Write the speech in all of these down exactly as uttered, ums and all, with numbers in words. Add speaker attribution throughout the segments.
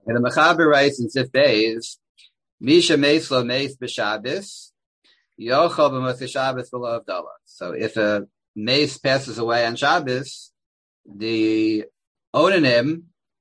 Speaker 1: And the Mechaber writes in Sif Beis, Misha Meis Lo Meis B'Shabbos, Yochel B'Motzei Shabbos V'Lo Havdalah. So if a mace passes away on Shabbos, the Onanim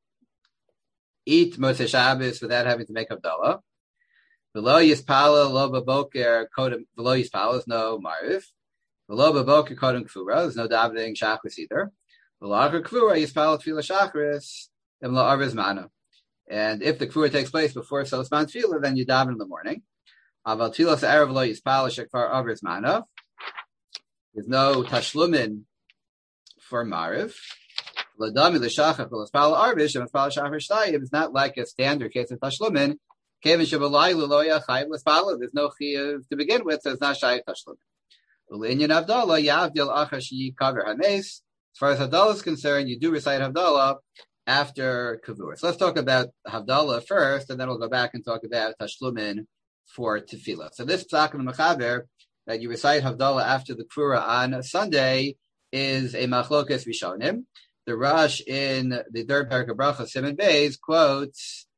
Speaker 1: eat Motzei Shabbos without having to make Havdalah. V'lo Yispala Lo B'Boker Kodem, V'lo Yispala is no Mariv. V'lo B'Boker Kodem Kfura, there's no davening Shachris either. V'lo Achar Kfura Yispala Tefillah Shachris, Im Lo Arviz Mana. And if the kfura takes place before Sosman Tefillah, then you daven in the morning. Aval Tfilas Erev Lo Yispal Shekvar Avris Mana. There's no tashlumin for Mariv. Ladami L'Shachach L'Yispal Arvish and L'Yispal Shachar Shtayim is not like a standard case of tashlumin. Kevin Shabalai L'Loya Chayv L'Yispal. There's no chiyuv to begin with, so it's not shay tashlumin. L'Inyan Havdalah Yavdil Achar Shi Kaver Hames. As far as Havdalah is concerned, you do recite Havdalah after Kavur. So let's talk about Havdalah first, and then we'll go back and talk about Tashlumin for Tefillah. So this Psak in the Mechaber, that you recite Havdalah after the Kavura on Sunday, is a Machlokes Rishonim. The Rosh in the third parak of Bracha, Siman Beis, quotes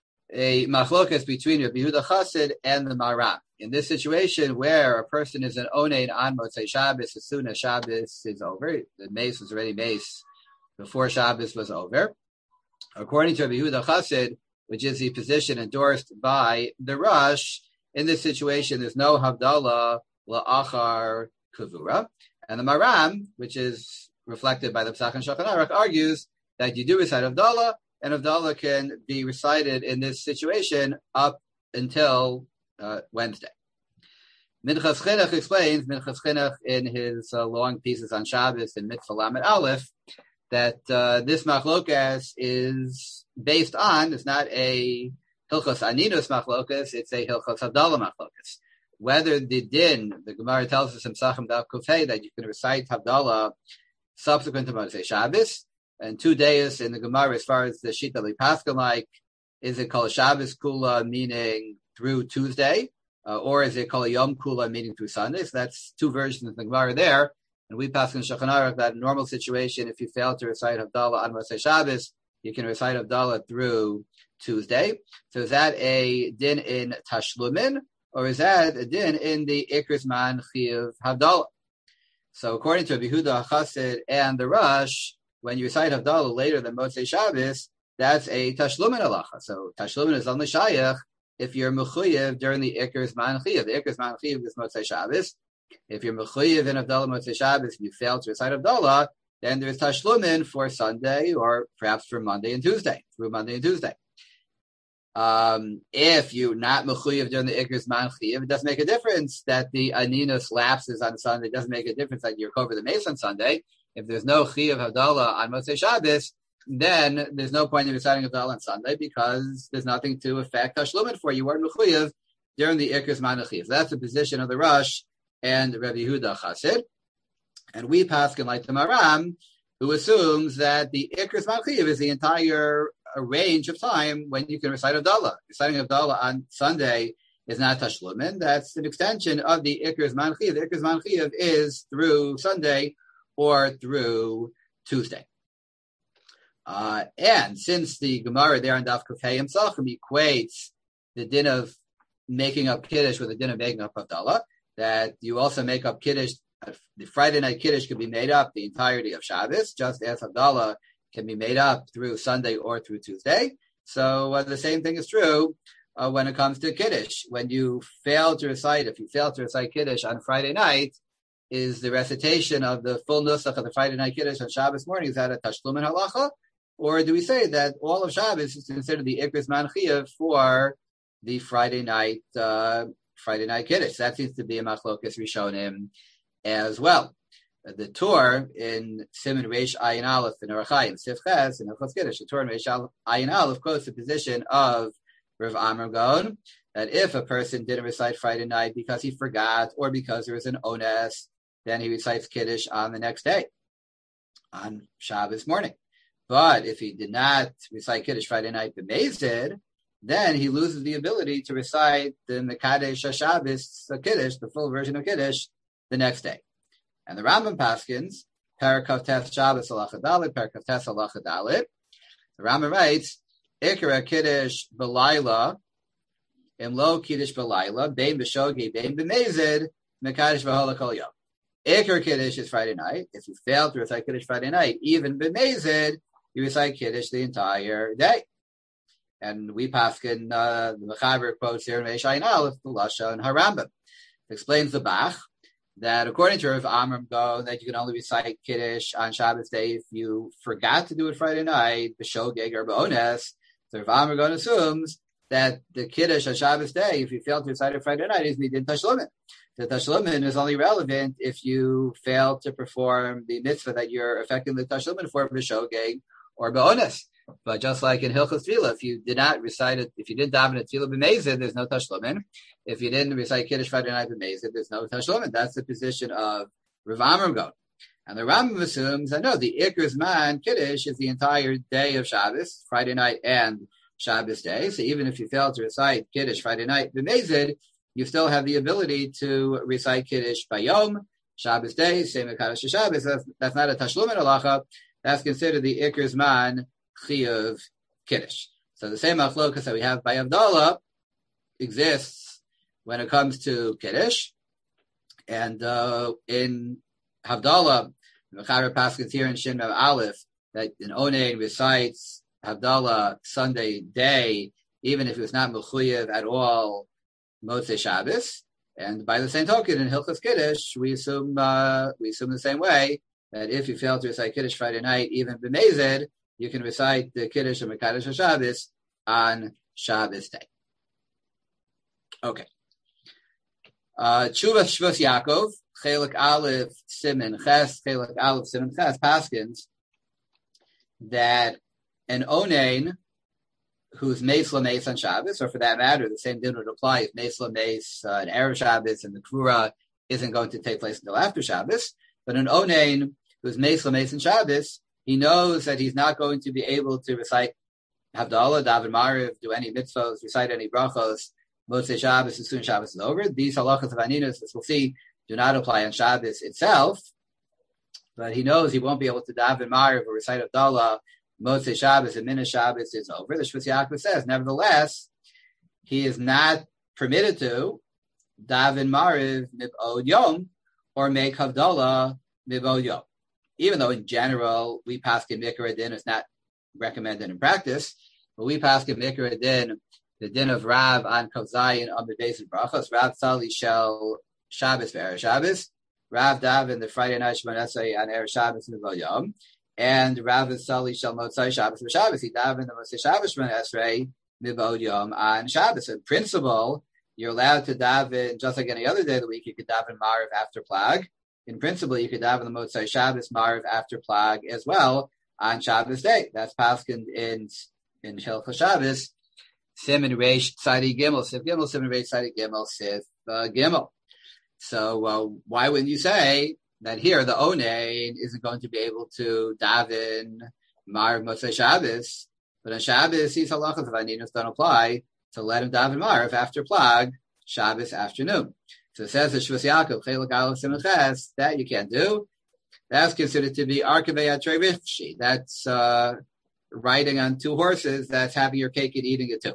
Speaker 1: a Machlokes between Rabbi Yehuda Chassid and the Maram. In this situation where a person is an Onein on Motzei Shabbos, as soon as Shabbos is over, the mace was already mace before Shabbos was over. According to Rabbi Yehuda Chassid, which is the position endorsed by the Rosh, in this situation, there's no Havdalah la'achar kavura. And the Maram, which is reflected by the Pesach and Shulchan Aruch, argues that you do recite Havdalah, and Havdalah can be recited in this situation up until uh, Wednesday. Minchas Chinuch explains, Minchas Chinuch in his uh, long pieces on Shabbos in Mitzvah Lamed Aleph, that uh, this machlokas is based on, it's not a Hilchos Aninus machlokas, it's a Hilchos Havdalah machlokas. Whether the din, the Gemara tells us in Sachem Daf Kufay that you can recite Havdalah subsequent to Motzei Shabbos, and two days in the Gemara as far as the Shita Lipaskan like, is it called Shabbos Kula, meaning through Tuesday, uh, or is it called Yom Kula, meaning through Sunday? So that's two versions of the Gemara there. And we pass in Shulchan Aruch that in a normal situation, if you fail to recite Havdalah on Motzei Shabbos, you can recite Havdalah through Tuesday. So is that a din in Tashlumin, or is that a din in the Ikris Man Chiyuv Havdalah? So according to Rabbi Yehuda Chassid and the Rosh, when you recite Havdalah later than Motzei Shabbos, that's a Tashlumin halacha. So Tashlumin is only shayach if you're mechuyev during the Ikris Man Chiyuv. The Ikris Man Chiyuv is Motzei Shabbos. If you're mechuyev in Havdalah Motzei Shabbos and you fail to recite Havdalah, then there's Tashlumin for Sunday or perhaps for Monday and Tuesday, through Monday and Tuesday. Um, if you're not mechuyev during the Ikris Man Chiyuv, it doesn't make a difference that the Aninus lapses on Sunday. It doesn't make a difference that you're covered the mace on Sunday. If there's no Chiyuv Havdalah on Motzei Shabbos, then there's no point in reciting Havdalah on Sunday because there's nothing to affect Tashlumin for. You weren't mechuyev during the Ikris Man Chiyuv. So that's the position of the Rosh and Rabbi Yehuda Chassid. And we paskin like the Maram, who assumes that the Ikris Man Chiyuv is the entire range of time when you can recite Havdalah. Reciting Havdalah on Sunday is not Tashlumin. That's an extension of the Ikris Man Chiyuv. The Ikris Man Chiyuv is through Sunday or through Tuesday. Uh, and since the Gemara there in Daf Kufay himself equates the din of making up Kiddush with the din of making up Havdalah, that you also make up Kiddush, uh, the Friday night Kiddush can be made up the entirety of Shabbos, just as Havdalah can be made up through Sunday or through Tuesday. So uh, the same thing is true uh, when it comes to Kiddush. When you fail to recite, if you fail to recite Kiddush on Friday night, is the recitation of the full nusach of the Friday night Kiddush on Shabbos morning, is that a Tashlumin halacha? Or do we say that all of Shabbos is considered the Ikris Man Chiyuv for the Friday night uh, Friday night Kiddush? That seems to be a Machlokes Rishonim as well. The Torah in Siman Reish Ayin Aleph in Orach Chaim Sif Ches in Hilchos Kiddush, the Torah in Reish Ayin Aleph quotes the position of Rav Amar Gaon that if a person didn't recite Friday night because he forgot or because there was an ones, then he recites Kiddush on the next day, on Shabbos morning. But if he did not recite Kiddush Friday night, the Maze did, then he loses the ability to recite the Mekadesh HaShabbos Kiddush, the full version of Kiddush, the next day. And the Rambam Paskins, Parak Kaf Tes Shabbos Halacha Dalet, Parak Kaf Tes Halacha Dalet. The Rambam writes Ikra Kiddush B'Layla, Imlo Kiddush B'Layla, Bein B'Shogi, Bein B'Mezid, Mekadosh V'Hola Kol Yom. Ikra Kiddush is Friday night. If you fail to recite Kiddush Friday night, even B'Mezid, you recite Kiddush the entire day. And we paskin uh, the Mechaber quotes here in Meishayin Aleph, the Lasha and Harambam. Explains the Bach that according to Rav Amram Go, that you can only recite Kiddush on Shabbos day if you forgot to do it Friday night, b'shogeg or b'ones. So Rav Amram Go assumes that the Kiddush on Shabbos day, if you fail to recite it Friday night, is midin tashlumin. The tashlumin is only relevant if you fail to perform the mitzvah that you're affecting the tashlumin for b'shogeg or b'ones. But just like in Hilchos Tefillah, if you did not recite it, if you didn't daven at Tefillah b'mezid, there's no tashlumin. If you didn't recite Kiddush Friday night b'mezid, there's no tashlumin. That's the position of Rav Amram Go. And the Rambam assumes that no, the Iker Zman Kiddush is the entire day of Shabbos, Friday night and Shabbos day. So even if you fail to recite Kiddush Friday night b'mezid, you still have the ability to recite Kiddush Bayom, Shabbos day, same as Kaddish Shabbos. That's, that's not a tashlumin halacha. That's considered the Iker Zman Chiyuv Kiddush. So the same machlokas that we have by Havdalah exists when it comes to Kiddush. And uh, in Havdalah, Mechaber Paskins here in Shin Mem Aleph, that an Onein recites Havdalah Sunday day, even if it was not Mechuyev at all, Motzei Shabbos. And by the same token, in Hilchos Kiddush, we assume uh, we assume the same way that if you fail to recite Kiddush Friday night, even b'mezid, you can recite the Kiddush and Mekadosh Shabbos on Shabbos day. Okay. Tshuva Shvus Yaakov, Chelik Aleph Siman Ches, Chelik Aleph Siman Ches, Paskins, that an Onein who's Meis Lameis on Shabbos, or for that matter, the same din would apply if Meis Lameis uh, an Erev Shabbos and the Kvura isn't going to take place until after Shabbos, but an Onein who's Meis Lameis on Shabbos, he knows that he's not going to be able to recite Havdalah, Daven Mariv, do any mitzvahs, recite any brachos, Motzei Shabbos as soon as Shabbos is over. These halachas of Aninus, as we'll see, do not apply on Shabbos itself, but he knows he won't be able to Daven Mariv or recite Havdalah, Motzei Shabbos, and Minna Shabbos is over. The Shvus Yaakov says, nevertheless, he is not permitted to Daven Mariv Mib'od Yom or make Havdalah Mib'od Yom. Even though in general, we paskin Mikra Din is not recommended in practice, but we paskin Mikra Din, the din of Rav on Kovzayin on the base of Brachos, Rav Sali Shel Shabbos for Erev Shabbos, Rav Davin the Friday night Shemon Esrei on Erev Shabbos in the Yom, and Rav Sali Shel Motzai Shabbos for Shabbos. He Davin the Motzai Shabbos Shemon Esrei Mibod Yom on Shabbos. In principle, you're allowed to daven just like any other day of the week. You could daven Mariv after Plag. In principle, you could daven the Motzai Shabbos Mariv after Plag as well on Shabbos day. That's paskin in in Hilchos Shabbos. Siman Reish Tzadi Gimel Sif Gimel Siman Reish Tzadi Gimel Sif uh, Gimel. So uh, why wouldn't you say that here the Onein isn't going to be able to daven Mariv Motzai Shabbos, but on Shabbos these halachas of Aninus don't apply to let him daven Mariv after Plag Shabbos afternoon. So it says the Shvus Yaakov, Chelik Aleph Siman Ches, that you can't do. That's considered to be Arkavei Atrei Rifshi. That's uh, riding on two horses. That's having your cake and eating it too.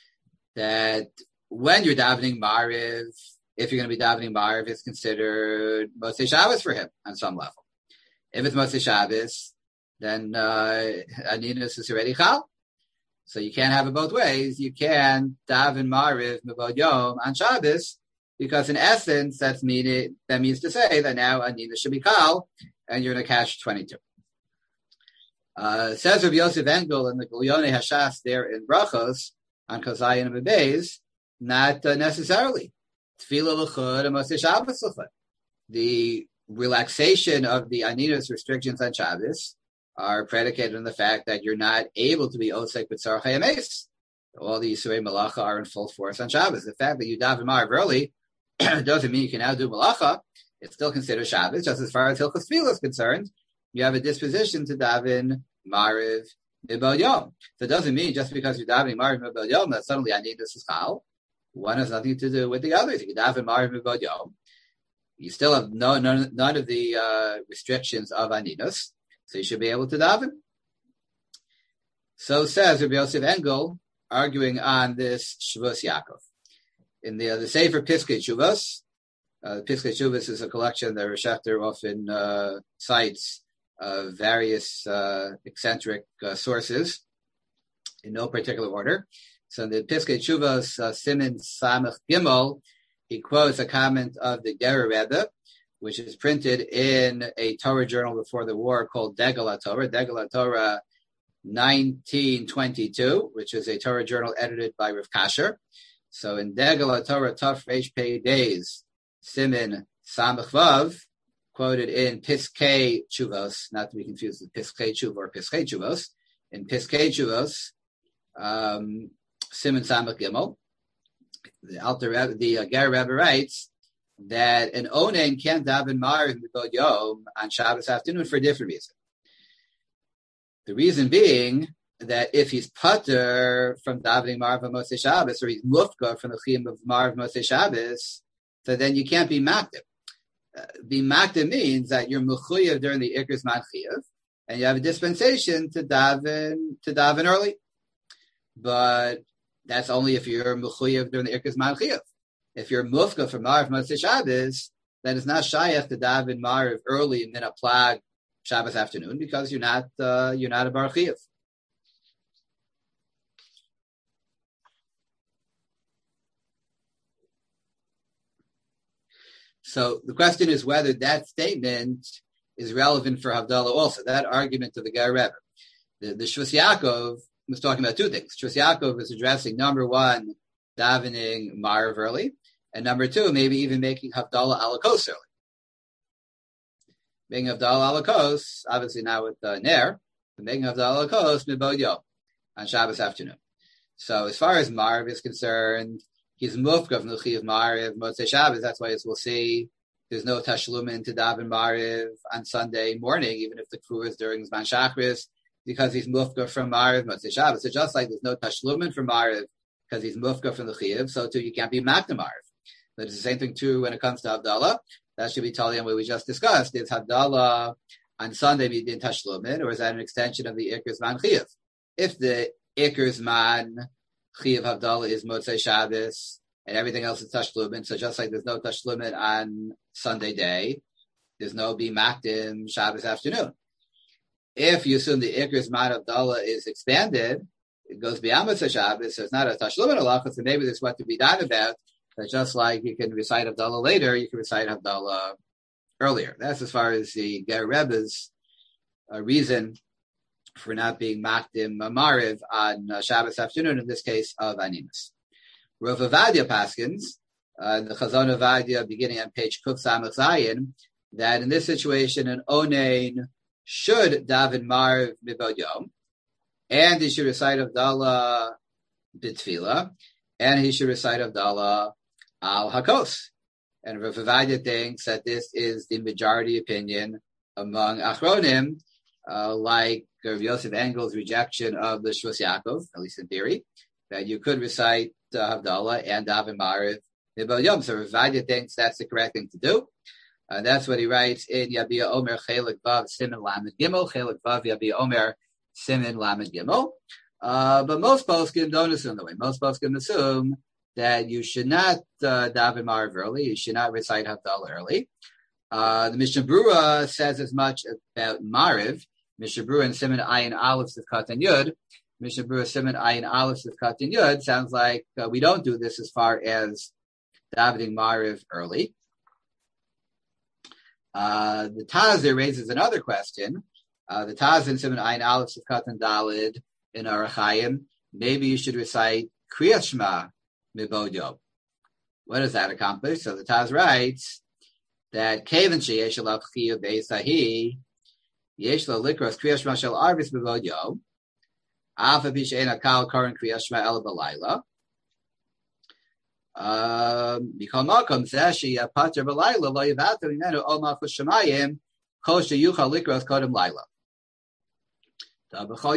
Speaker 1: That when you're davening Mariv, if you're going to be davening Mariv, it's considered Motzei Shabbos for him on some level. If it's Motzei Shabbos, then uh, Aninus is already Chal. So you can't have it both ways. You can daven Mariv Mibod Yom on Shabbos, because in essence, that's mean that means to say that now Aninus should be Chal, and you're in a catch twenty-two. Uh, says Rabbi Yosef Engel in the Gulyonei Hashas there in Brachos on Kozayin and Bebeis, not uh, necessarily. Tefillah l'chud and Motzei Shabbos l'chud. The relaxation of the Aninus restrictions on Shabbos are predicated on the fact that you're not able to be osek with tzarchei hameis. All the Yisurei Malacha are in full force on Shabbos. The fact that you daven Mariv early doesn't mean you can now do Malacha. It's still considered Shabbos. Just as far as Hilchos Tefillah is concerned, you have a disposition to daven Mariv Mibod Yom. So it doesn't mean just because you're davening Mariv Mibod Yom that suddenly Aninus is Chal. One has nothing to do with the others. You can daven Mariv Mibod Yom. You still have no, none, none of the uh, restrictions of Aninus, so you should be able to daven. So says Rabbi Yosef Engel, arguing on this Shavuos Yaakov. In the, uh, the Sefer Piskei Teshuvos, uh, Piskei Teshuvos is a collection that Rosh Hashanah often uh, cites uh, various uh, eccentric uh, sources in no particular order. So in the Piskei Teshuvos, uh, Siman Samech Gimel, he quotes a comment of the Gerer Rebbe, which is printed in a Torah journal before the war called Degel HaTorah. Degel HaTorah nineteen twenty-two, which is a Torah journal edited by Rav Kasher. So in Degel HaTorah Taf Reish Pei Days, Siman Samech Vav, quoted in Piskei Teshuvos, not to be confused with Piskei Teshuvos or Piskei Teshuvos, in Piskei Teshuvos, um, Siman Samech Gimel, the Alter Rebbe, the uh, Ger Rebbe writes that an onen can't daven Mariv Mibod Yom on Shabbos afternoon for a different reason. The reason being that if he's pater from davening Mariv on Motzei Shabbos, or he's mufka from the chiyum of Mariv Motzei Shabbos, so then you can't be makdim. Uh, be makdim means that you're mechuyev during the Ikr Zman Chiyuv, and you have a dispensation to daven to daven early. But that's only if you're mechuyev during the Ikr Zman Chiyuv. If you're mufka from Mariv Motzei Shabbos, then it's not shayach to daven Mariv early and then a plag Shabbos afternoon, because you're not uh, you're not a bar chiyuv. So the question is whether that statement is relevant for Havdalah also. That argument of the Ger Rebbe. The, the Shvus Yaakov was talking about two things. Shvus Yaakov was addressing, number one, davening Mariv early, and number two, maybe even making Havdalah alakos early. Making Havdalah alakos, obviously now with uh, Ner, but making Havdalah alakos mibod yom on Shabbos afternoon. So as far as Mariv is concerned, he's mufka from the Chi of Mariv, Motzei Shabbos. That's why, as we'll see, there's no tashlumin to daven Mariv on Sunday morning, even if the kfur is during Zman Shachris, because he's mufka from Mariv, Motzei Shabbos. So just like there's no tashlumin from Mariv because he's mufka from the Chi, so too you can't be makdim Mariv. But it's the same thing too when it comes to Havdalah. That should be totally on what we just discussed. Is Havdalah on Sunday midin tashlumin, or is that an extension of the Ikr Zman Chiyuv? If the Ikr Zman Chiyuv Havdalah is Motzei Shabbos and everything else is tashlumin, so just like there's no tashlumin on Sunday day, there's no bimakdim Shabbos afternoon. If you assume the Ikr Zman Havdalah is expanded, it goes beyond Motzei Shabbos, so it's not a tashlumin halacha, so maybe there's what to be done about. That just like you can recite Havdalah later, you can recite Havdalah earlier. That's as far as the Ger Rebbe's uh, reason for not being makdim Mariv on uh, Shabbos afternoon, in this case of Animus. Rav Ovadia paskins, uh, the Chazon Ovadia, beginning on page Kuf Samach Zayin, that in this situation an onein should daven Mariv mibod yom, and he should recite Havdalah b'tefillah, and he should recite Havdalah al hakos. And Rav Ovadia thinks that this is the majority opinion among Achronim, uh, like Rav Yosef Engel's rejection of the Shvus Yaakov, at least in theory, that you could recite uh, Havdalah and daven Mariv mibod yom. So Rav Ovadia thinks that's the correct thing to do. Uh, that's what he writes in Yabia Omer Chelik Vav Siman Lamed Gimel. Chelik Vav Yabia Omer Siman Lamed Gimel. Uh, but most poskim don't assume that way. Most poskim assume that you should not uh, daven Mariv early. You should not recite Havdalah early. Uh, the Mishnah Berurah says as much about Mariv. Mishnah Berurah and Siman Ayin Aleph Sivkat and Yud. Mishnah Berurah Siman Ayin Aleph Sivkat and Yud sounds like uh, we don't do this as far as davening Mariv early. Uh, the Taz there raises another question. Uh, the Taz in Siman Ayin Aleph Sivkat and Dalid in Arachayim, maybe you should recite Kriyas Shema mibod yom. What does that accomplish? So the Taz writes that Kavan sheyesh alav chiyuv beisahi yesh lo likros Kriyas Shema shel arvis mibod yom afa pi she'en akal karan Kriyas Shema el b'layla mikol makom zeh she'yeh pater b'layla lo yivatu imenu ol malchus shemayim kol sheyuchal likros kodem layla. So the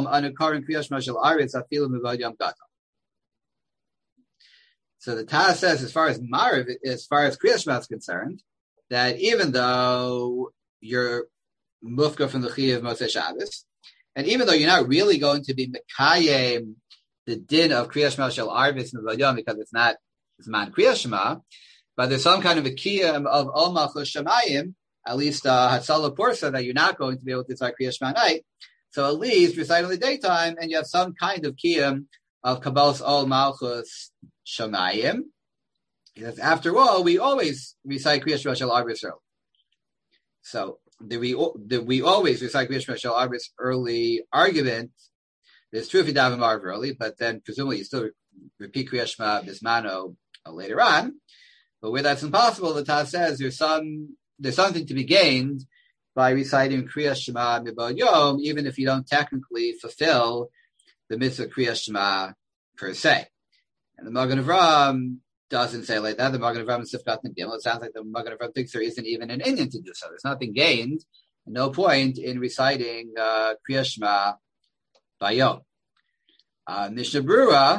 Speaker 1: Taz says, as far as Mariv, as far as Kriyas Shema is concerned, that even though you're mufka from the Chi of Motzei Shabbos, And even though you're not really going to be Mekayim, the din of Kriya Shema Shel Arvis Mevayom, because it's not Zman Kriya Shema, but there's some kind of a kiyum of Ol Malchus Shemayim, at least uh, Hatzalah Porsa, that you're not going to be able to recite Kriya Shema night. So at least recite in the daytime, and you have some kind of kiyum of Kabbalas Ol Malchus Shemayim. Because after all, we always recite Kriya Shema Shel Arvis early. So the we the we always recite Kriya Shema Shel Arvis early argument is true if you daven Marv early, but then presumably you still repeat Kriya Shema Bismano uh, later on. But where that's impossible, the Taz says there's some there's something to be gained by reciting Kriya Shema Mibod Yom, even if you don't technically fulfill the mitzvah Kriya Shema per se. And the Magen Avraham doesn't say like that. The Magen Avraham is Sifkat Gimel. It sounds like the Magen Avraham thinks there isn't even an Indian to do so. There's nothing gained, no point in reciting uh, Kriya Shema Bayom. Uh, Mishnah Brura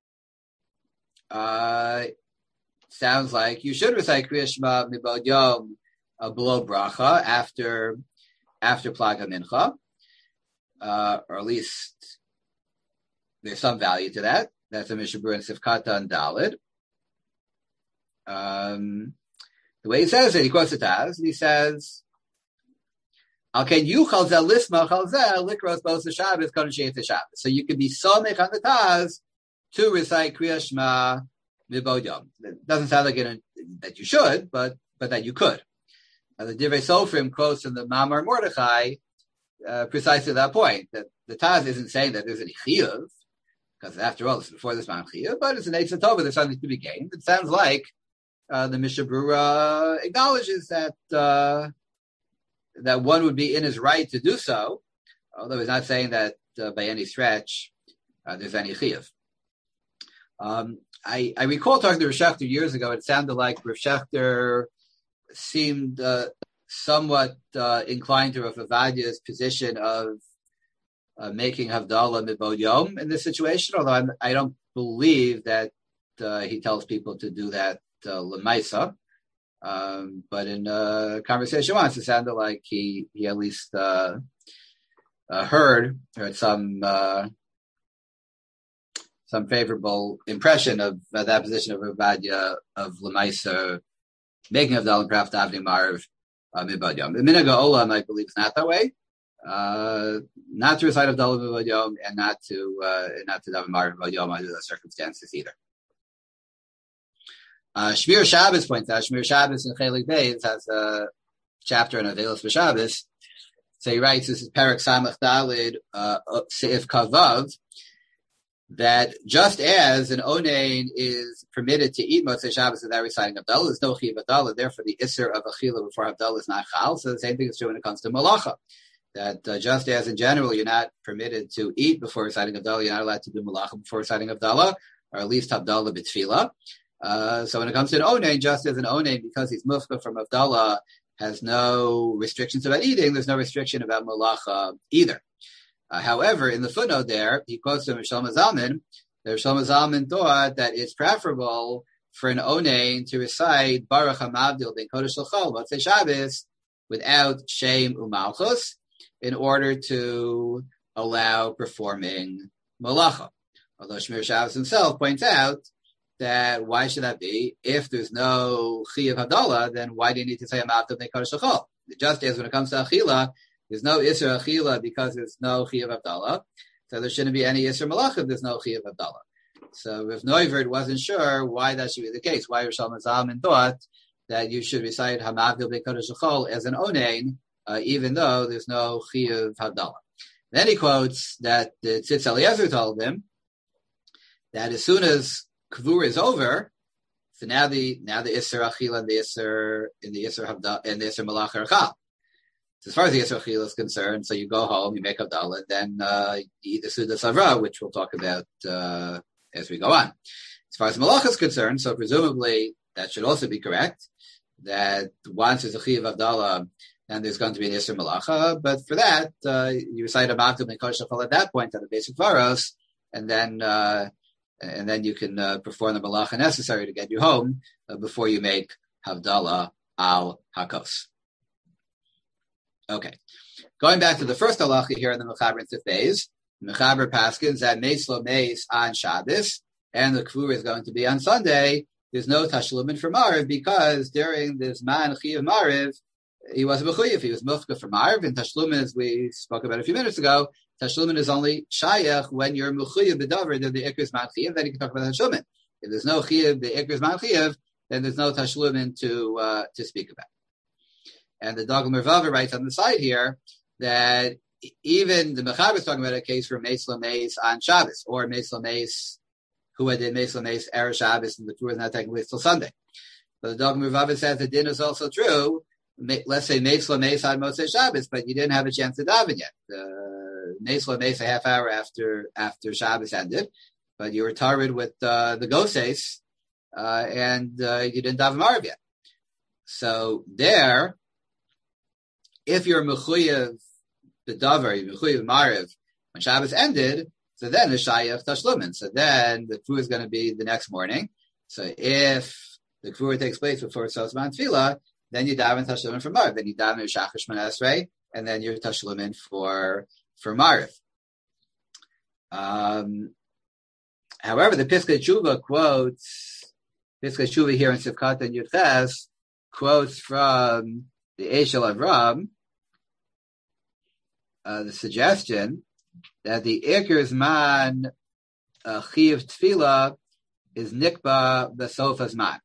Speaker 1: uh, sounds like you should recite Kriya Shema Mibod Yom uh, below Bracha after after Plaga Mincha, uh, or at least there's some value to that. That's a Mishnah Brura in Sifkata and Dalid. Um, the way he says it, he quotes it as, he says, "Al ken yuchal zel lisma chal zel likros bos Shabbos kon sheitz Shabbos." So you can be somech on the Taz to recite Kriya Shema Mibod Yom. It doesn't sound like it, that you should, but but that you could. Uh, the Divrei Sofrim quotes from the Mamar Mordechai uh, precisely that point, that the Taz isn't saying that there's any chiyuv, because after all, it's before this man chiyuv, but it's an Eitzah Tova, there's something to be gained. It sounds like uh, the Mishnah Brura acknowledges that uh, that one would be in his right to do so, although he's not saying that uh, by any stretch uh, there's any chiyuv. Um, I, I recall talking to Rav Shechter years ago. It sounded like Rav Shechter seemed uh, somewhat uh, inclined to Rav Avadia's position of uh, making Havdalah Mibod Yom in this situation, although I'm, I don't believe that uh, he tells people to do that uh, Lemaisa. Um, but in a conversation once, it sounded like he, he at least uh, uh, heard, heard some uh, some favorable impression of uh, that position of Avadia of Lemaisa, making Havdalah Kraf Davni Marv Mibod Yom. The Minhag Olam, I believe, is not that way. Uh, not to recite Havdalah Mibod Yom, and not to uh, not to daven Marv Mibod Yom under those circumstances either. Uh, Shmir Shabbos points out, Shmir Shabbos in Chelik Beis has a chapter on Avelos B'Shabbos. So he writes, this is Perek Samach Dalid, uh, Seif Kavav, that just as an Onein is permitted to eat Motzei Shabbos without reciting Havdalah, there's no Chiv Havdalah, therefore the Isser of Achila before Havdalah is not Chal. So the same thing is true when it comes to Malacha. That uh, just as in general you're not permitted to eat before reciting Havdalah, you're not allowed to do Malacha before reciting Havdalah, or at least Havdalah B'Tfilah. Uh, so when it comes to an Onein, just as an Onein, because he's Mufka from Havdalah, has no restrictions about eating, there's no restriction about Malacha either. Uh, however, in the footnote there, he quotes from Shlomo Zalman, that Shlomo Zalman thought that it's preferable for an Onein to recite Baruch HaMavdil Ben Kodesh L'Chol Motzei Shabbos without Shem U'Malchus in order to allow performing Malacha. Although Shmir Shabbos himself points out that why should that be? If there's no Chi of Havdalah, then why do you need to say Hamavdil Ben Kodesh L'Chol? Just as when it comes to Achila, there's no Isser Achila because there's no Chi of Havdalah, so there shouldn't be any Isser Malach if there's no Chi of Havdalah. So if Neuvert wasn't sure why that should be the case, why Rosh Zalman thought that you should recite Hamavdil Ben Kodesh L'Chol as an Onein, uh, even though there's no Chi of Havdalah. Then he quotes that the Tzitz Eliezer told him that as soon as Kvur is over, so now the now the Isser Achila and the Isser in the Isser Havdalah and the Isser Malach are Chal. So as far as the Isser Achila is concerned, so you go home, you make Havdalah, then uh, you eat the Suda Savra, which we'll talk about uh, as we go on. As far as Malach is concerned, so presumably that should also be correct, that once there's a Chi of Havdalah, then there's going to be an Isser Malacha, but for that, uh, you recite a Mavdil Ben Kodesh L'Chol at that point on the basic Varos, and then uh, and then you can uh, perform the Malacha necessary to get you home uh, before you make Havdalah al Hakos. Okay. Going back to the first halacha here in the Mechaber and Tifbeis, Mechaber Paskins that Meis Lo Meis on Shabbos, and the Kvura is going to be on Sunday. There's no Tashlumin for Mariv because during this Man Chiyav Mariv, he wasn't Mechuyev. He was Mufka for Mariv, and Tashlumin, as we spoke about a few minutes ago, Tashlumin is only Shayach when you're Mechuyev B'Davar, then the Ikr Man Chiyav, then you can talk about Tashlumin. If there's no Chiyav, the Ikr Man Chiyav, then there's no Tashlumin to uh, to speak about. And the Dogel Mervava writes on the side here that even the Mechaber is talking about a case for Meis Lameis on Shabbos, or Meis Lameis who had did Meis Lameis Erev Shabbos, and the Torah is not taking place till Sunday. But the Dogel Mervava says the din is also true. Let's say Meis Lameis on Moshe Shabbos, but you didn't have a chance to daven yet. Uh, Meis Lameis a half hour after after Shabbos ended, but you were tarred with uh, the Goses, uh, and uh, you didn't daven Mariv yet. So there, if you're Mechuyev B'Davar, you're Mechuyev Mariv, when Shabbos ended, so then the Shayach Tashlumin. So then the Kvura is going to be the next morning. So if the Kvura takes place before Sosman Tefillah, then you daven Tashlumin for Mariv. Then you daven Shachar Shemona Esrei, and then you're Tashlumin for, for Mariv. Um, however, the Piskei Tshuva quotes, Piskei Tshuva here in Sivkat and Yudches quotes from the Eshel Avram, uh, the suggestion that the Iker Zman uh, Chiv Tefillah is Nikba B'Sof Zman.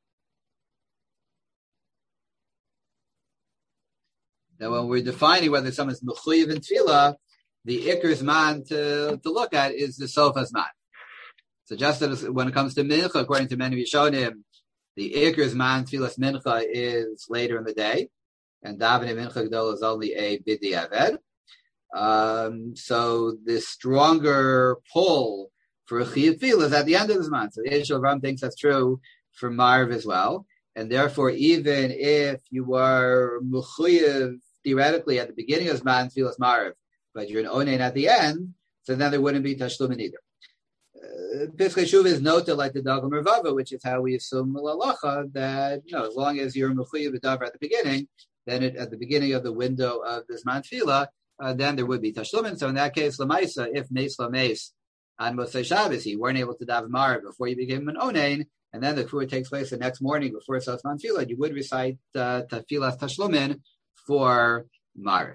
Speaker 1: Now, when we're defining whether someone's Mechuyev in Tefillah, the Iker Zman to, to look at is the Sof Zman. So just as when it comes to Mincha, according to many Rishonim, the Iker Zman Tefillas Mincha is later in the day, and Davening Mincha Gdol is only a B'diavad. Um, so the stronger pull for a Chiyav Tefillah is at the end of the Zman. So the Eshel Avram thinks that's true for Mariv as well. And therefore, even if you were Mechuyev theoretically at the beginning of Zman Tefillas Mariv, but you're an Onein at the end, so then there wouldn't be Tashlumin either. Uh, Piskei Tshuva is noted like the Dogel Mervava, which is how we assume L'alacha, that, you know, as long as you're Mechuyev B'Davar at the beginning, then it, at the beginning of the window of the Zman Tefillah, Uh, then there would be Tashlumin. So in that case, Lamaisa, if Meis Lameis on Moshe Shabbos, you weren't able to daven Mariv before you became an Onein, and then the Kvura takes place the next morning before Sosman Tefillah, you would recite uh, Tefillas Tashlumin for Mariv.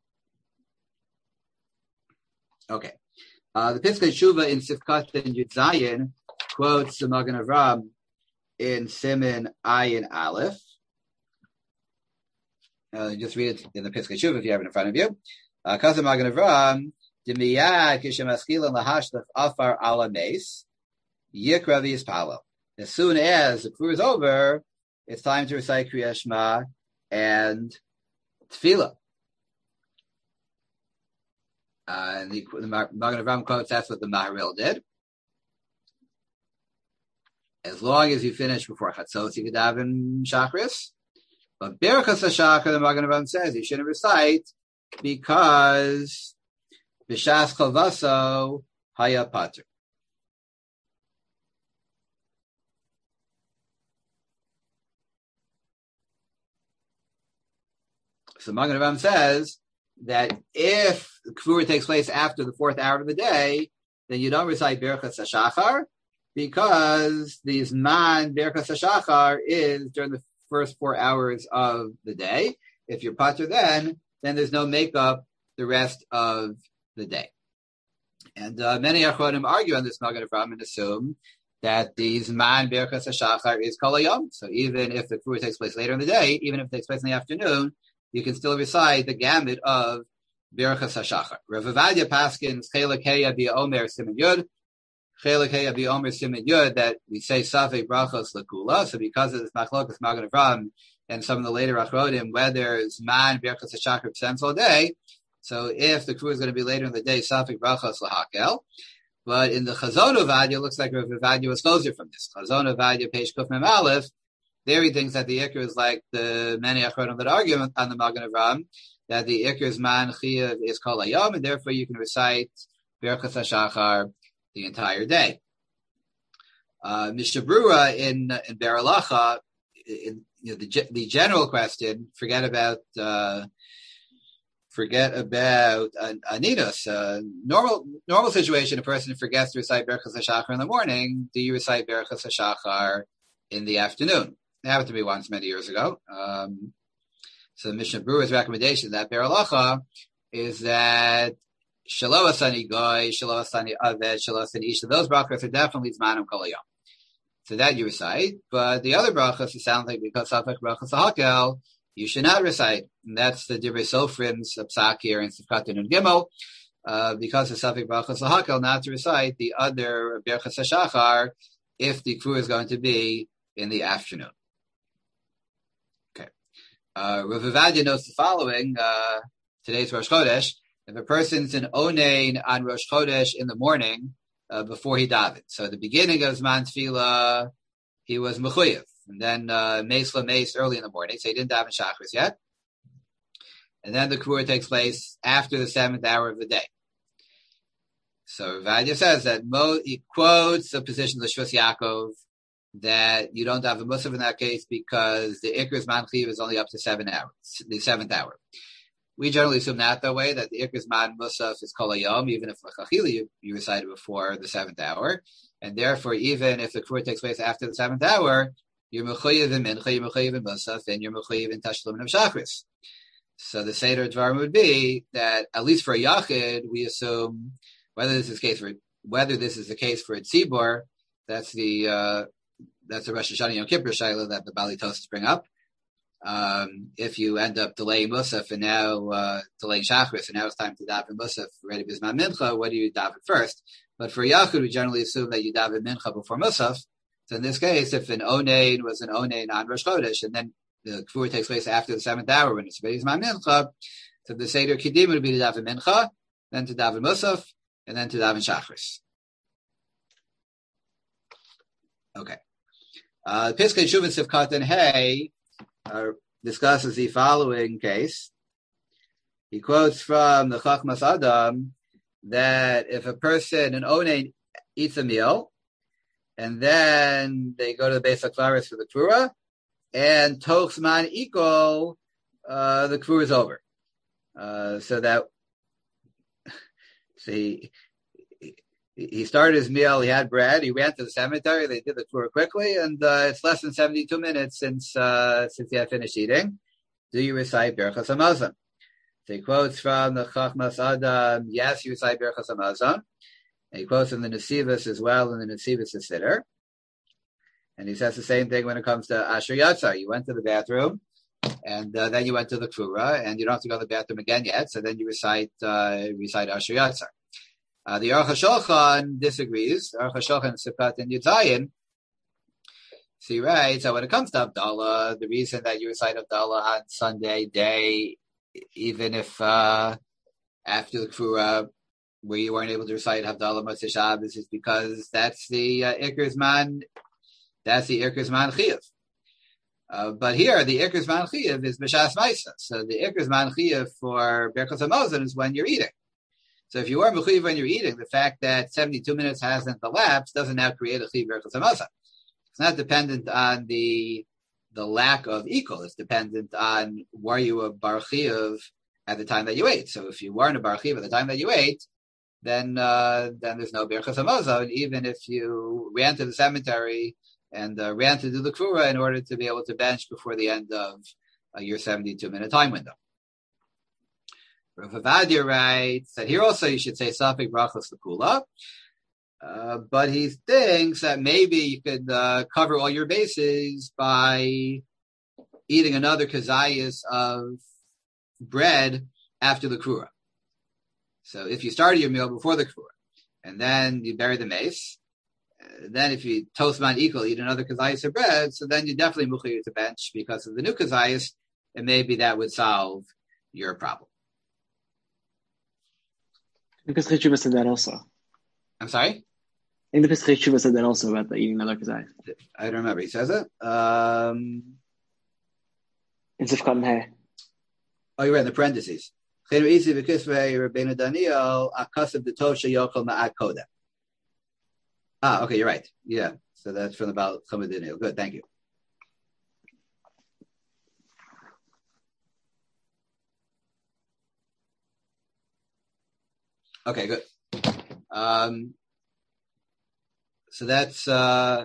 Speaker 1: Okay. Uh, the Piskei Tshuva in Sifkat and Yud Zayin quotes the Magen Avram in Siman Ayin Aleph. Uh, just read it in the Piskei Tshuva if you have it in front of you. Kazam Magen Avram, Dimiyad Kishemaskilan Lahashlach Afar Ala Meis, Yikra V'Yispalo. As soon as the Kvura is over, it's time to recite Kriya Shema and Tefillah. Uh, and the, the Magen Avram quotes that's what the Maharil did. As long as you finish before Chatzos, you could daven Shachris. But Berachas HaShachar, the Magen Avram says, you shouldn't recite because B'Shas Chalvaso Haya Pater. So Magen Avram says that if the Kvura takes place after the fourth hour of the day, then you don't recite Berachas HaShachar because the Zman Berachas HaShachar is during the first four hours of the day. If you're pater then, then there's no makeup the rest of the day. And uh, many Achronim argue on this Magen Avram and assume that the Zman Berachas HaShachar is Kol Hayom. So even if the Kvura takes place later in the day, even if it takes place in the afternoon, you can still recite the gamut of Berachas HaShachar. Rav Ovadia Paskins Chelakei Abi Omer Siman Yud, Chelakei Abi Omer Siman Yud, that we say Safei Brachos L'Kula. So because of this Machlokas Magen Avram and some of the later Achronim, whether Zman Berachas HaShachar represents all day, so if the Kvura is going to be later in the day, Safei Brachos L'Hakel. But in the Chazon Ovadia, it looks like Rav Ovadia was closer from this. Chazon Ovadia, Peish Kuf Mem Aleph, there he thinks that the Iker is like the many Achronim that argue on the Magen Avram, that the Iker's man Chiyav is Kol Hayom, and therefore you can recite Berachas HaShachar the entire day. Uh, Mishnah Brura in in Be'er Halacha, in you know, the the general question, forget about uh, forget about an aninus, a normal normal situation, a person forgets to recite Berachas HaShachar in the morning. Do you recite Berachas HaShachar in the afternoon? It happened to me once many years ago. Um, so Mishnah Brewer's recommendation, that Ber Halacha, is that Shelo Asani Goy, Shelo Asani Aved, Shelo Asani Isha, those brachas are definitely Zmanim Kol Hayom. So that you recite, but the other brachas, it sounds like because Safek Brachas HaHakel, you should not recite. And that's the Divrei Sofrim's Psak here in Sifkat and Gimel, uh, because of Safek Brachas HaHakel, not to recite the other Berachas HaShachar if the kfur is going to be in the afternoon. Okay. Uh, Rav Ovadia notes the following, uh, today's Rosh Chodesh. If a person's an onein on Rosh Chodesh in the morning, uh, before he davened. So at the beginning of Zman Tefillah, he was mechuyev. And then, uh, Meis la Meis early in the morning. So he didn't daven Shachris yet. And then the K'vura takes place after the seventh hour of the day. So Vadia says that Mo, he quotes the position of the Shvus Yaakov that you don't have a Musaf in that case because the Iker's Man Chiv is only up to seven hours, the seventh hour. We generally assume that the way that the Iker's Man Musaf is Kol Hayom, even if L'chachili you, you recite it before the seventh hour. And therefore, even if the K'vura takes place after the seventh hour, you're Mechuyev in Mincha, you're Mechuyev in Musaf, and you're Mechuyev in Tashlumin of Shachris. So the Seder Dvarim would be that, at least for a Yachid, we assume, whether this is the case for, whether this is the case for a Tzibor, that's the, uh, that's the Rosh Hashanah Yom Kippur Shaila that the Bali Tosas bring up. Um, if you end up delaying Musaf and now, uh, delaying Shachris, and now it's time to daven Musaf, ready Bisman Mincha, what do you daven first? But for Yachid, we generally assume that you daven Mincha before Musaf. So in this case, if an Onein was an Onein on Rosh Chodesh, and then the K'vur takes place after the seventh hour when it's Bisman Mincha, so the Seder Kidim would be to daven Mincha, then to daven Musaf, and then to daven Shachris. Okay. Uh, Piskei Shuvin Sivkat and Hay uh, discusses the following case. He quotes from the Chachmas Adam that if a person, an Onein, eats a meal, and then they go to the Beis HaKlaris for the K'vura, and Toch Zman Ikol, uh, the K'vura is over. Uh, so that, so he, he started his meal, he had bread, he ran to the cemetery, they did the K'vura quickly, and uh, it's less than seventy-two minutes since uh, since he had finished eating. Do you recite Berachas Hamazon? So he quotes from the Chachmas Adam, yes, you recite Berachas Hamazon. And he quotes from the Nesivos as well in the Nesivos Siddur. And he says the same thing when it comes to Asher Yatzar. You went to the bathroom, and uh, then you went to the K'vura, and you don't have to go to the bathroom again yet, so then you recite uh, recite Asher Yatzar. Uh, the Aruch HaShulchan disagrees. The Aruch HaShulchan Sifkat and Yudzayin. So he writes, so when it comes to Havdalah, the reason that you recite Havdalah on Sunday day, even if uh, after the K'vura, where you weren't able to recite Havdalah Motzei Shabbos, is because that's the uh, Iker Zman, that's the Iker Zman Chiyuv. Uh, but here, the Iker Zman Chiyuv is B'Shas Maisa. So the Iker Zman Chiyuv for Berachas Hamazon is when you're eating. So if you are mechuyev when you're eating, the fact that seventy-two minutes hasn't elapsed doesn't now create a chiyuv berachas hamazon. It's not dependent on the the lack of ikol. It's dependent on were you a bar chiyuv at the time that you ate. So if you weren't a bar chiyuv at the time that you ate, then uh, then there's no berachas hamazon, even if you ran to the cemetery and uh, ran to do the k'vura in order to be able to bench before the end of uh, your seventy-two minute time window. Rav Ovadia writes that here also you should say Safek Brachos L'Kula, uh, but he thinks that maybe you could uh, cover all your bases by eating another kazayas of bread after the K'vura. So if you started your meal before the K'vura, and then you bury the mace, uh, then if you toast man equal, eat another kazayas of bread, so then you definitely muchayir to bench because of the new kazayas, and maybe that would solve your problem.
Speaker 2: The Pesach Tshuva said that also.
Speaker 1: I'm sorry?
Speaker 2: I think the Pesach Tshuva said that also about the eating another kazai.
Speaker 1: I don't remember. He says it. Um,
Speaker 2: in Sifkat and Hay.
Speaker 1: Oh, you're right, in the parentheses. Ah, okay, you're right. Yeah. So that's from the Baal Chumad Daniel. Good, thank you. Okay, good. Um, so that's, uh,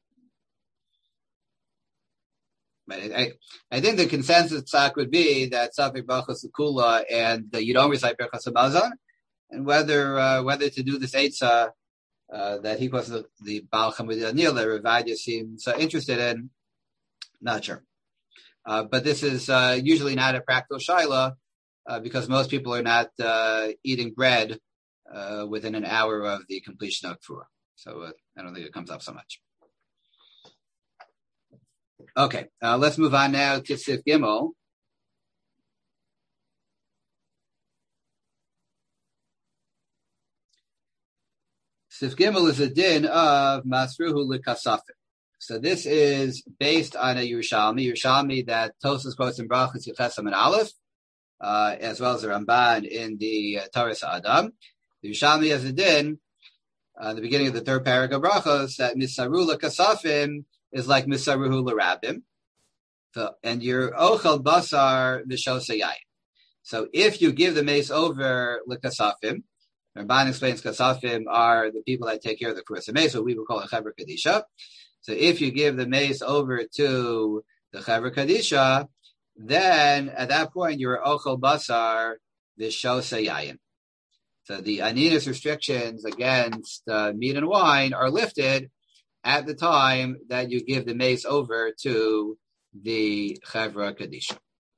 Speaker 1: I, I think the consensus talk would be that Safik Brachas Kula and uh, you don't recite Brachas Hamazon, and whether uh, whether to do this Eitzah uh, that he was the, the Baal Chamid Anil that Ravadia seems uh, interested in, not sure. Uh, but this is uh, usually not a practical shaila uh, because most people are not uh, eating bread uh, within an hour of the completion of Kfura. So uh, I don't think it comes up so much. Okay, uh, let's move on now to Sif Gimel. Sif Gimel is a din of Masruhu Likasafim. So this is based on a Yerushalmi, Yerushalmi that Tosas quotes in Brachas Yechesam and Aleph, uh, as well as the Ramban in the uh, Taras Adam. The Yerushalmi has a din, uh, at the beginning of the third paragraph of Brachos, that Misaru Likasafim is like Misaruhu L'Rabim. So, and your Ochel Basar V'Shos Yayin. So if you give the mace over L'Kasafim, Ramban explains Kasafim are the people that take care of the Kursa mace, what we would call a Chaver Kadisha. So if you give the mace over to the Chaver Kadisha, then at that point you're Ochel Basar V'Shos Yayin. So the Aninus restrictions against uh, meat and wine are lifted at the time that you give the mace over to the Chavra Kadisha.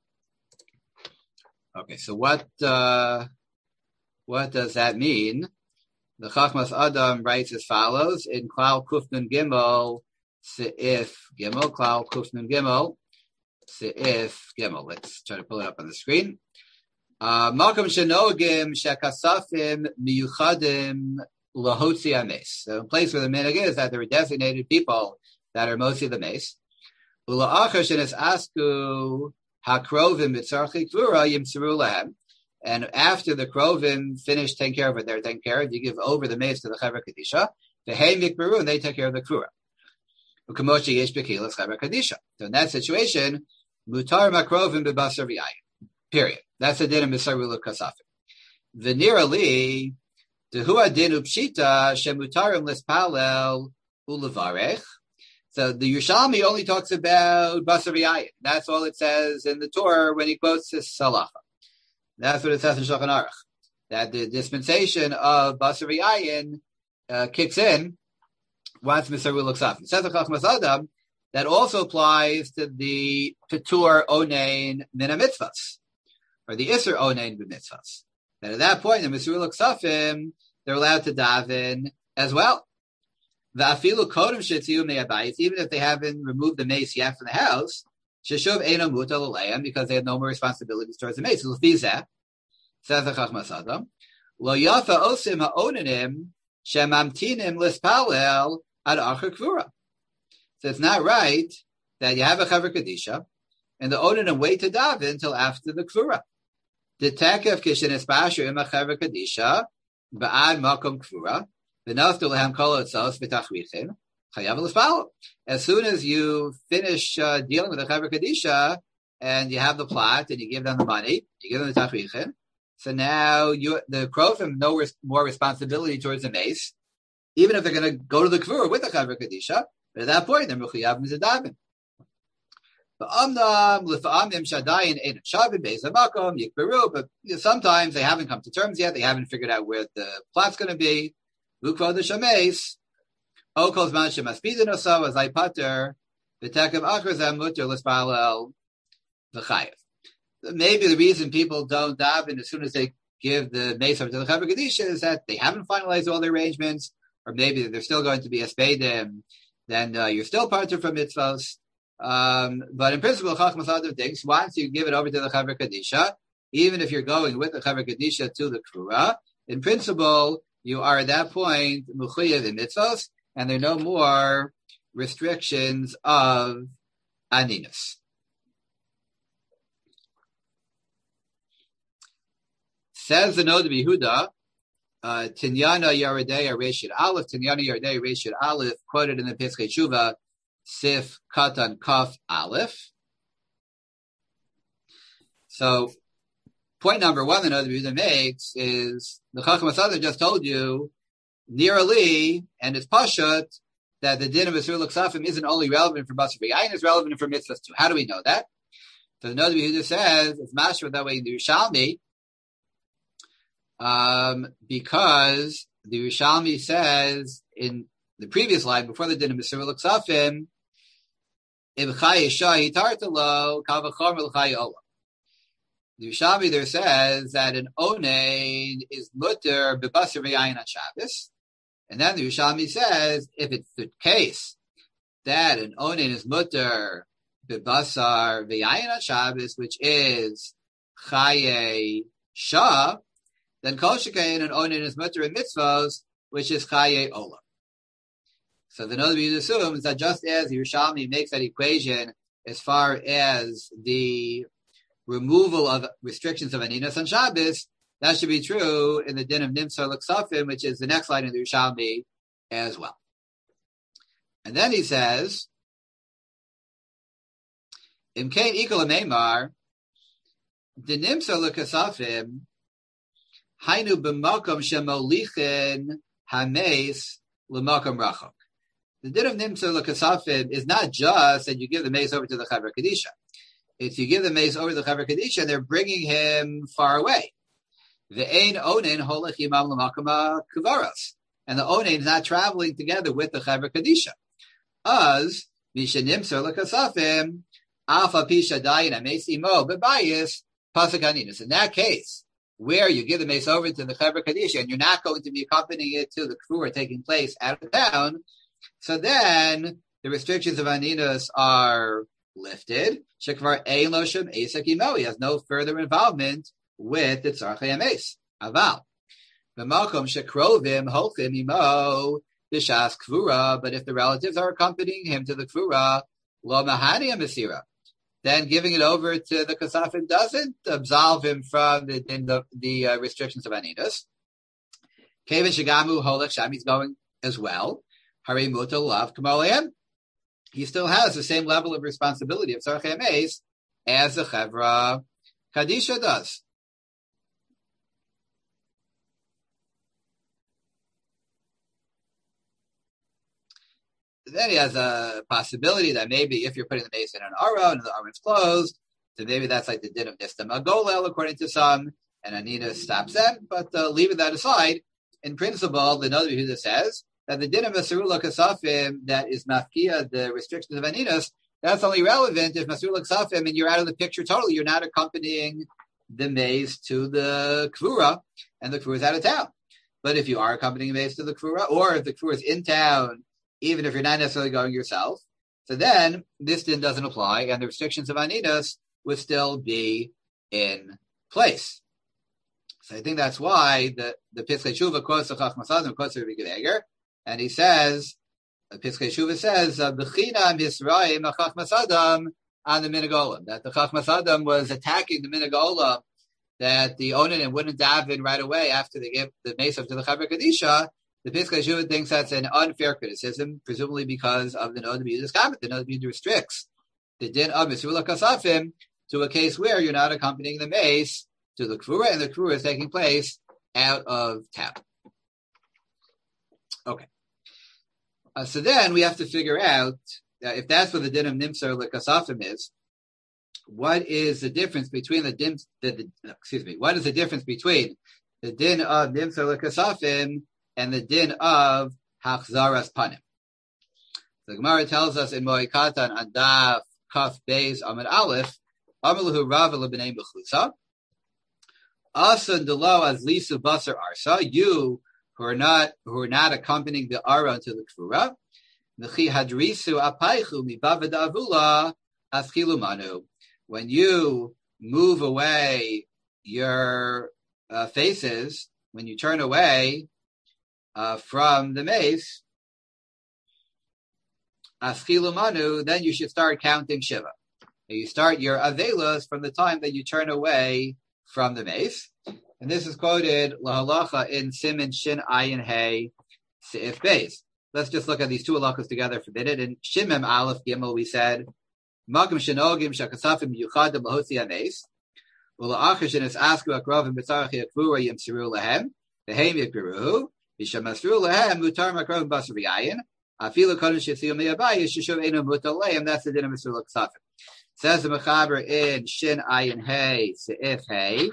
Speaker 1: Okay, so what uh, what does that mean? The Chachmas Adam writes as follows in Klal Kufnun Gimel Seif Gimel Klal Kufnun Gimel Seif Gimel. Let's try to pull it up on the screen. Makom Shenogim Shekasafim Miyuchadim Lahotzi Ames. So, a place where the minhag is that there are designated people that are mostly the mace. Ula'achar shenes asku hakrovim mitzarchi kvura yimtzeru lehem. And after the krovim finish taking care of it, they're taking care of it. You give over the mace to the chaver kadisha. The hey mikberu, and they take care of the kvura. Ukamoshi yesh bekilas chaver kadisha. So in that situation, mutar makrovim bebasar v'yayin. Period. That's the din of misaru l'kasafim. V'nira li. Dehu adinu pshita shemutarim lispalel ulevarech. So the Yerushalmi only talks about basar v'yayin. That's all it says in the Torah when he quotes this halacha. That's what it says in Shulchan Aruch. That the dispensation of basar v'yayin uh, kicks in once misaru l'ksafim. It says in Chachmas Adam that also applies to the Petur Onein Min HaMitzvahs, or the Isser Onein B'mitzvahs. And at that point, the misaru l'ksafim, they're allowed to daven as well. Even if they haven't removed the mace yet from the house, because they have no more responsibilities towards the mace. So says the Chachmas Adam, lo yafa osim ha'onanim shemamtinim lispalel ad achar kvura. So it's not right that you have a chaver kadisha and the onanim wait to daven until after the kvura. The takef kishin espasher im a chaver kadisha ba'ad makom kvura. As soon as you finish uh, dealing with the Chaver Kadisha and you have the plot and you give them the money, you give them the tachrichin, so now you, the Krov have no res- more responsibility towards the mace, even if they're going to go to the Kvur with the Chaver Kadisha, but at that point, they're Mechuyav Mizadavin. But sometimes they haven't come to terms yet, they haven't figured out where the plot's going to be. Maybe the reason people don't daven as soon as they give the mace over to the Chaver Kadisha is that they haven't finalized all the arrangements, or maybe they're still going to be a speidim, then uh, you're still parted from mitzvahs. Um, but in principle, Chachmas Adam thinks once you give it over to the Chaver Kadisha, even if you're going with the Chaver Kadisha to the Krura, in principle, you are at that point mechuyev in mitzvos, and there are no more restrictions of aninus. Says the Noda B'Yehuda, uh, Tinyana Yaredei Reshit Aleph, Tinyana Yaredei Reshit Aleph, quoted in the Pesach Tshuva, Sif Katan Kaf Aleph. So point number one that Rabbi Yehuda makes is the Chacham Masada just told you nearly, and it's pashut that the din of Isur L'Ksafim isn't only relevant for Basar V'Yayin, it's relevant for mitzvahs too. How do we know that? So the Rabbi Yehuda says it's mashra that way in the Yerushalmi, um, because the Yerushalmi says in the previous line before the din of Isur L'Ksafim, If Chay Isha Hitartalo Kavachom L'Chay Olam. The Yerushalmi there says that an onein is mutter b'basar v'yayin on Shabbos, and then the Yerushalmi says if it's the case that an onein is mutter b'basar v'yayin on Shabbos, which is chaye shah, then kol shekayin an onein is mutter in mitzvos, which is chaye olam. So the Noda B'Yehuda assumes that just as the Yerushalmi makes that equation as far as the removal of restrictions of Aninas on Shabbos, that should be true in the din of Nimtzar L'Ksafim, which is the next line of the Yerushalmi as well. And then he says, Im Kain Ikol Meimar, the Nimtzar L'Ksafim, Hainu B'Makom Shemolichin Hameis L'Makom Rachok. The din of Nimtzar L'Ksafim is not just that you give the mace over to the Chaver Kedisha. If you give the mace over to the Chaver Kedisha, they're bringing him far away. The Ein Onein Holech Imam L'Makama Kuvaros. And the Onein is not traveling together with the Chaver Kedisha. As Misha Nimtzar L'Ksafim, Alpha Pisha Dayin Ames Imo Bebayis Pasuk Aninas. In that case, where you give the mace over to the Chaver Kedisha and you're not going to be accompanying it to the Kvura taking place out of town, so then the restrictions of Aninas are lifted. Shekvar ein lo shem esek imo. He has no further involvement with the tzarchei hameis. Aval b'makom shekrovim holchim imo b'shas kvura. But if the relatives are accompanying him to the kvura, lo mahani mesira, then giving it over to the kasafim doesn't absolve him from the the, the uh, restrictions of Aninas. Kevin shagamu holech sham, he's going as well. Hari mutal lav kamolim. He still has the same level of responsibility of tzarchei hameis as the Chevra Kadisha does. Then he has a possibility that maybe if you're putting the mace in an aron and the aron's closed, so maybe that's like the din of Nistam Agolel according to some, and Anina stops them. But uh, leaving that aside, in principle, the Noda B'Yehuda says that the din of Masur L'Ksafim that is mafkia, the restrictions of Aninas, that's only relevant if Masur L'Ksafim and you're out of the picture totally. You're not accompanying the mace to the Kvura, and the Kvura is out of town. But if you are accompanying the mace to the Kvura, or if the Kvura is in town, even if you're not necessarily going yourself, so then this din doesn't apply, and the restrictions of Aninas would still be in place. So I think that's why the, the Piskei Shuvah quotes the Chacham Masadim, quotes the Rebbe Geger, and he says, the Piskei Shuvah says, B'chinam Yisraim Chacham Masadim on the Minhag Olam, that the Chacham Masadim was attacking the Minhag Olam, that the Onan wouldn't daven right away after they gave the mace up to the Chaver Kadisha. The Piskei Shuvah thinks that's an unfair criticism, presumably because of the Noda B'Yehuda's comment. The Noda B'Yehuda restricts the din of Misur L'Ksafim to a case where you're not accompanying the mace to the Kvura, and the Kvura is taking place out of town. Okay. Uh, so then we have to figure out, uh, if that's what the din of Nimtzar L'Ksafim is, what is the difference between the din, the, the, excuse me, what is the difference between the din of Nimtzar L'Ksafim and the din of Hachzaras Panim? The Gemara tells us in Moikatan on Daf Kaf Beis Amud Aleph, Amalahu Rava L'Bnei Mechusa, Asan Delo as Lisu Basar Arsa, you who are not who are not accompanying the Aron to the Kvura, Nechi Hadrisu Apaichu Mibavad Avula Askilu Manu. When you move away your uh, faces, when you turn away uh, from the mace, Askilu Manu, then you should start counting Shiva. You start your Avelas from the time that you turn away from the mace. And this is quoted lahalacha in Siman Shin Ayin Hey Seif Beis. Let's just look at these two halachas together for a minute. In Shimem Aleph Gimel we said, Magam Shenogim Shakasafim Yuchadim Lahotzi Hameis. Ula'achashin is asku akrovim b'tzarchi akvura yimsiru lahem, v'heim yikbiruhu, v'shamasru lahem mutar makrovim basar v'yayin, afilu kodem shitziu miyabayi, shishuv enu mutal lehem, that's the din of Mesrula Ksafim. Says the Mechaber in Shin Ayin Hey, Seif Hey,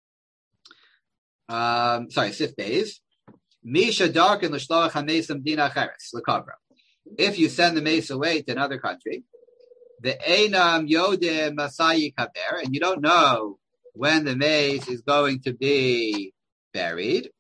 Speaker 1: um, sorry, Sif Beis, Misha Darkin L'shloach HaMesim Dina Cheres, L'Kavra. If you send the mace away to another country, the Einam Yodim Masayi Kaber, and you don't know when the mace is going to be buried,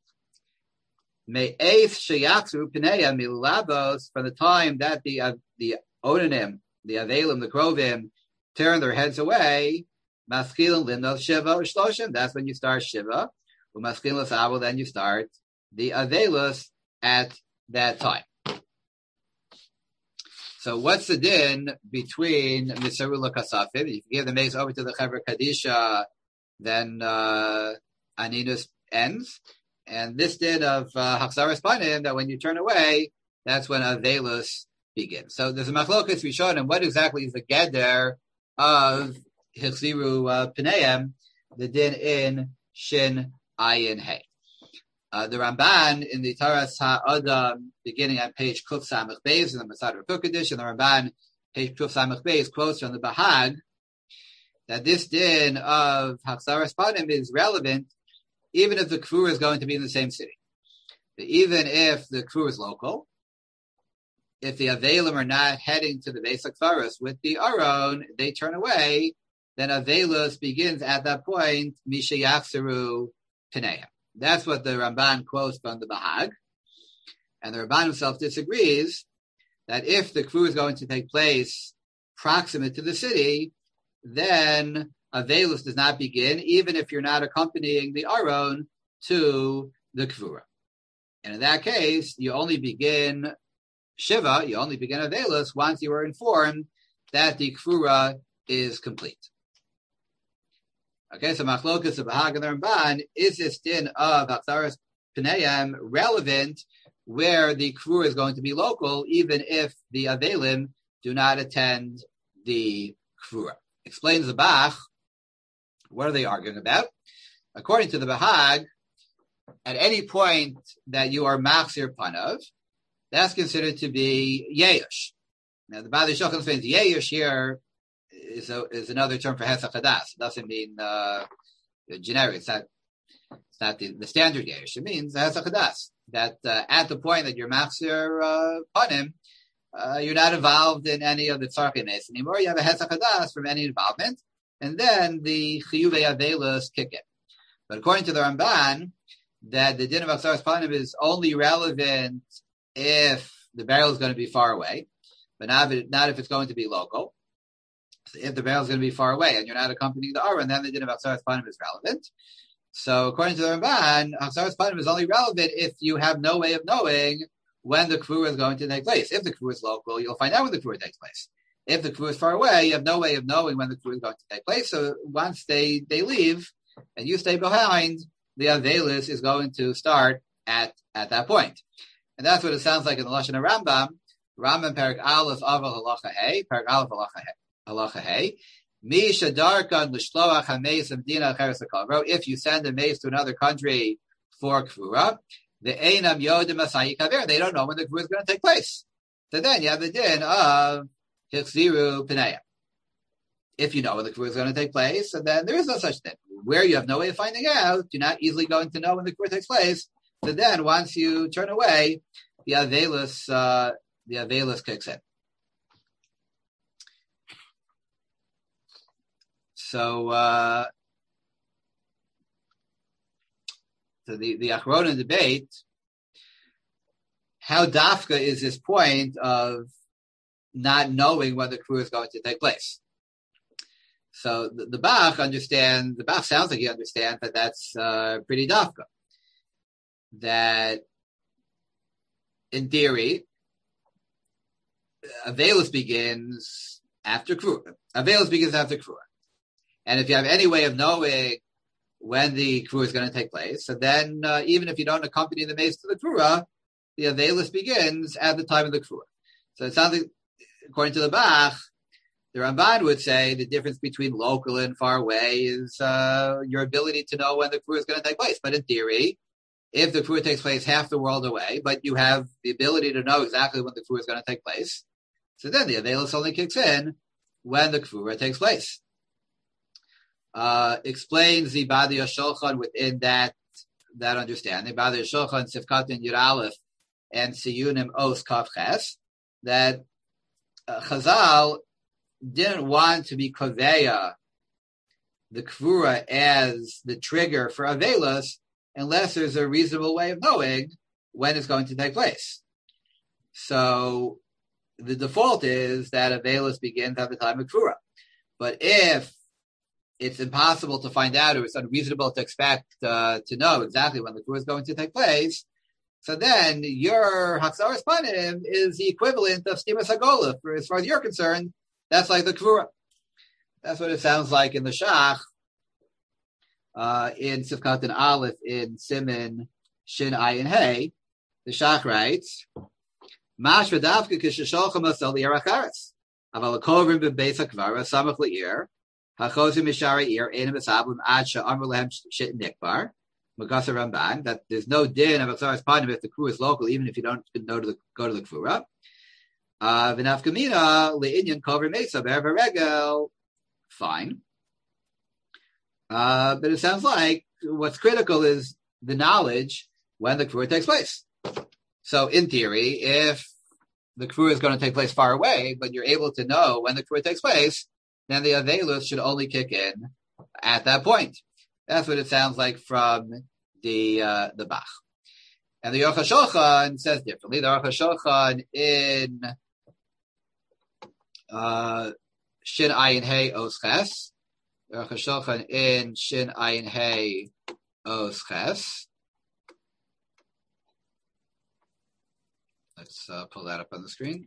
Speaker 1: Me'ez Sheyatzu Pneya Milabos, from the time that the uh, the Onanim, the Avelim, the Krovim, turn their heads away, Maskilin Limnos Shiva or Shloshim, that's when you start Shiva. Umaskilin Lasavil, then you start the Avelus at that time. So what's the din between Misarula Kasafim? If you give the mace over to the Chevra Kadisha, then uh, Aninus ends. And this din of Haksaras uh, Panim, that when you turn away, that's when Avelus begins. So there's a machlokas Rishonim, what exactly is the geder of Hichziru uh, Pneim, the din in Shin Ayin Hey. Uh, the Ramban in the Taras HaAdam, beginning on page Kuf Samach Beis, in the Masad Rukuk edition, the Ramban, page Kuf Samach Beis, quotes from the Bahag, that this din of Haksaras Panim is relevant even if the Kfur is going to be in the same city. But even if the Kfur is local, if the Avelim are not heading to the Beis HaKfaros with the Aron, they turn away, then Avelus begins at that point, Misha Yachseru Pneim. That's what the Ramban quotes from the Bahag. And the Ramban himself disagrees that if the Kfur is going to take place proximate to the city, then Avelus does not begin, even if you're not accompanying the Aron to the Kfura. And in that case, you only begin Shiva, you only begin Avelus once you are informed that the Kfura is complete. Okay, so Machlokas of Bahag and the Ramban, is this din of Haksaras Pneim relevant where the Kfura is going to be local, even if the Avelim do not attend the Kfura? Explains the Bach, what are they arguing about? According to the Bahag, at any point that you are Machzir Panav, that's considered to be Yeyush. Now, the Bali Shochan explains Yeyush here is a, is another term for Hesach Hadas. It doesn't mean uh, generic. It's not, it's not the, the standard Yeyush. It means Hesach Hadas. That uh, at the point that you're Machzir uh, Panim, uh, you're not involved in any of the Tzarchei Nes anymore. You have a Hesach Hadas from any involvement. And then the Chiyuvei Avelus kick in. But according to the Ramban, that the din of Haksaras Panim is only relevant if the burial is going to be far away, but not if, it, not if it's going to be local. So if the burial is going to be far away and you're not accompanying the Aron, then the din of Haksaras Panim is relevant. So according to the Ramban, Haksaras Panim is only relevant if you have no way of knowing when the Kfura is going to take place. If the Kfura is local, you'll find out when the Kfura takes place. If the Kfura is far away, you have no way of knowing when the Kfura is going to take place. So once they, they leave and you stay behind, the Avelus is going to start at, at that point. And that's what it sounds like in the Lashon Rambam. Rambam Perak Aleph Aval Halacha Hey, Perak Aleph Halacha Hey. Mi shadarkan l'shloach hameis amdina cheres hakavro. If you send a mace to another country for Kfura, the einam yodim asayi kaver, they don't know when the Kfura is going to take place. So then you have the din of Hichziru Pneim. If you know when the Kfura is going to take place, and then there is no such thing. Where you have no way of finding out, you're not easily going to know when the Kfura takes place. So then, once you turn away, the Avelus, uh, the Avelus kicks in. So, uh, so the, the Achronim debate, how dafka is this point of not knowing when the Kfura is going to take place? So the, the Bach understands, the Bach sounds like he understands that that's uh, pretty dafka. That in theory, Avelus begins after Kfura. Avelus begins after Kfura. And if you have any way of knowing when the Kfura is going to take place, so then uh, even if you don't accompany the mace to the Kfura, the Avelus begins at the time of the Kfura. So it sounds like, according to the Bach, The Ramban would say the difference between local and far away is uh, your ability to know when the kfura is going to take place. But in theory, if the kfura takes place half the world away, but you have the ability to know exactly when the kfura is going to take place, so then the avelus only kicks in when the kfura takes place. Uh, explains the Badi Shulchan within that that understanding. Badi Shulchan Sifkatin Yud Aleph and Siyunim Os Kaf Ches, that uh, Chazal didn't want to be koveya the kfura as the trigger for avelus unless there's a reasonable way of knowing when it's going to take place. So the default is that avelus begins at the time of kfura. But if it's impossible to find out or it's unreasonable to expect uh, to know exactly when the kfura is going to take place, so then your Haksaras Panim is the equivalent of Stima Sagola. For as far as you're concerned, that's like the kfura. That's what it sounds like in the Shach, uh, in Sifkat and Aleph, in Siman Shin Ayin Hey. The Shach writes, Mash v'davka k'shesholchem asel li'eracharetz. Aval akovrim b'beis hakvara samach li'ir. Hachozim mishari ir enim esablim ad she'amr lehem shit nikbar. Magasa Ramban, that there's no din of Haksaras Panim if the kfura is local, even if you don't know to the, go to the kfura. Uh, V'nafkamina le'inyan kover mesa be'er regel. Fine. Uh, but it sounds like what's critical is the knowledge when the kfura takes place. So in theory, if the kfura is going to take place far away, but you're able to know when the kfura takes place, then the avelus should only kick in at that point. That's what it sounds like from the uh, the Bach. And the Aruch HaShulchan says differently. The Aruch HaShulchan in uh, Shin Ayin Hey Os Ches. The Aruch HaShulchan in Shin Ayin Hey Os Ches. Let's uh, pull that up on the screen.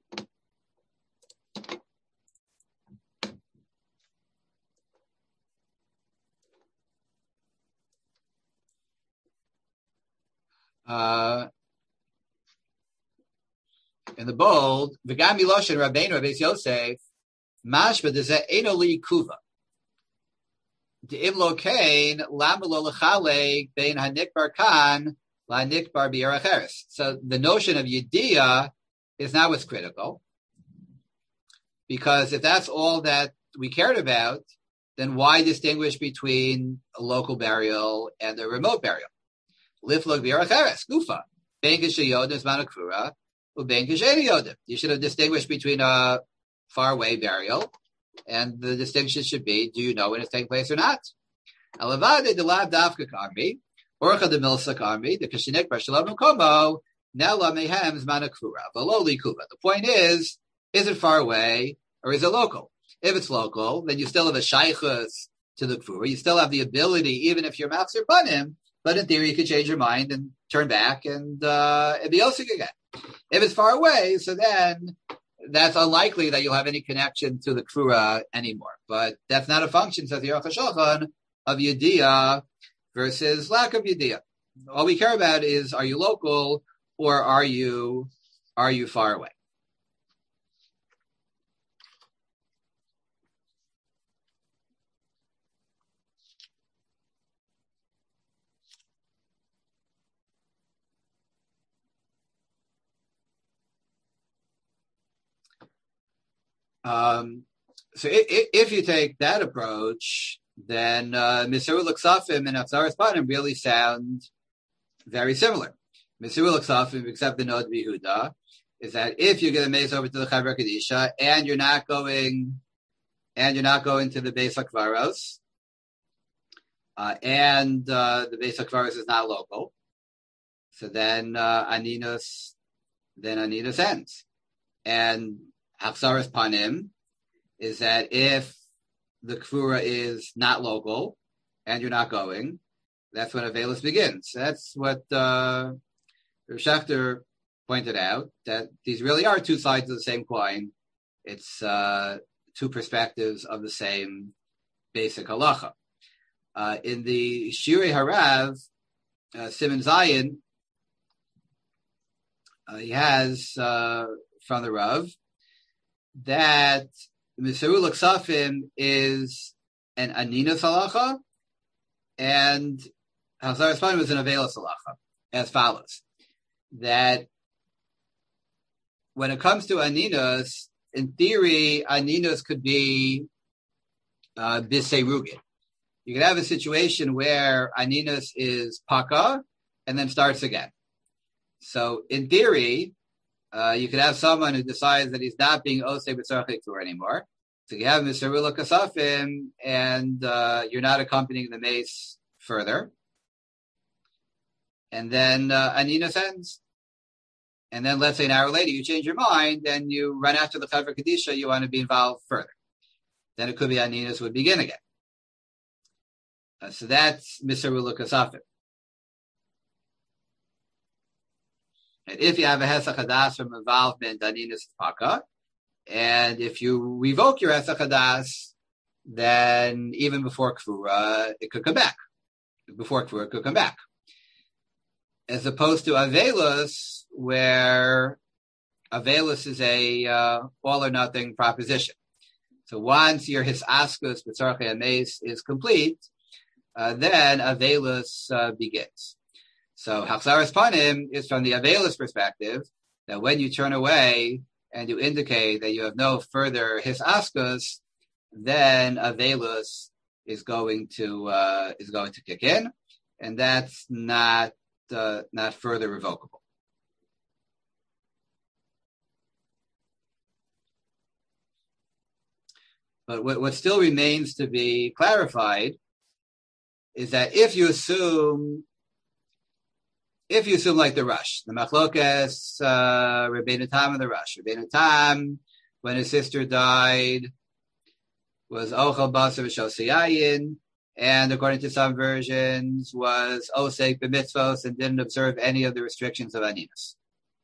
Speaker 1: Uh, in the bold, V'gam Miloshin Rabbeinu Rabbeis Yosef, Mashba Dezeh Eino Li Kuva. De'im lo kain, lama lo l'chalek bein hanikbar kan la'nikbar b'yer acheres. So the notion of Yediyah is not what's critical. Because if that's all that we cared about, then why distinguish between a local burial and a remote burial? Liflog b'yer acheres, gufa. Ben kishayodim zman akfura, uben kisheni yodim. You should have distinguished between a far-away burial, and the distinction should be, do you know when it's taking place or not? Alavade de lav dafka karmi, orcha de milsa karmi, the kashinik barshalom komo, nela mehem zman akfura, veloli kuva. The point is, is it far away or is it local? If it's local, then you still have a shaychus to the kfura. You still have the ability, even if your mouths are panim, but in theory you could change your mind and turn back and uh, and be osik again. If it's far away, so then that's unlikely that you'll have any connection to the kfura anymore. But that's not a function, says the Aruch HaShulchan, of Yediyah versus lack of Yediyah. All we care about is, are you local or are you are you far away? Um, so if, if you take that approach, then Misirul L'Ksafim and Haksaras Panim really sound very similar. Misirul L'Ksafim, except the Nod B'Yehuda, is that if you get a mace over to the Chevra Kedisha and you're not going, and you're not going to the Beis HaKvaros, uh, and uh, the Beis HaKvaros is not local, so then uh, Aninus, then Aninus ends. And Haksaras Panim is that if the kfura is not local and you're not going, that's when avelus begins. That's what uh, Rav Schachter pointed out, that these really are two sides of the same coin. It's uh, two perspectives of the same basic halacha. Uh, in the Shirei Harav, uh, Siman Zayin, uh, he has uh, from the Rav that Misarul Ksafim is an Aninas halacha, and Hachzaras Panim is an Avelos halacha, as follows. That when it comes to Aninas, in theory, Aninas could be uh, Biserugin. You could have a situation where Aninas is Paka and then starts again. So in theory, uh, you could have someone who decides that he's not being Osei B'tzarech Ktur anymore. So you have Misarul Kasafim, and uh, you're not accompanying the mace further. And then uh, Aninas ends. And then let's say an hour later you change your mind and you run after the Chaver Kadisha, you want to be involved further. Then it could be Aninas would begin again. Uh, so that's Misarul Kasafim. And if you have a Hesach Hadas from involvement, Aninas Paka, and if you revoke your Hesach Hadas, then even before Kvura, it could come back. Before Kvura, it could come back. As opposed to Avelos, where Avelos is a uh, all or nothing proposition. So once your Hisaskus B'tzarech Hameis is complete, uh, then Avelos uh, begins. So Hachzaras Panim is from the Avelos perspective, that when you turn away and you indicate that you have no further Hisaskus, then Avelos is going to uh, is going to kick in, and that's not uh, not further revocable. But what, what still remains to be clarified is that if you assume, if you assume like the Rush, the Machlokes, uh, Rabbeinu Tam and the Rush. Rabbeinu Tam, when his sister died, was Ochel Basar V'Shosiyayin, and according to some versions, was Osek B'Mitzvos and didn't observe any of the restrictions of Aninas.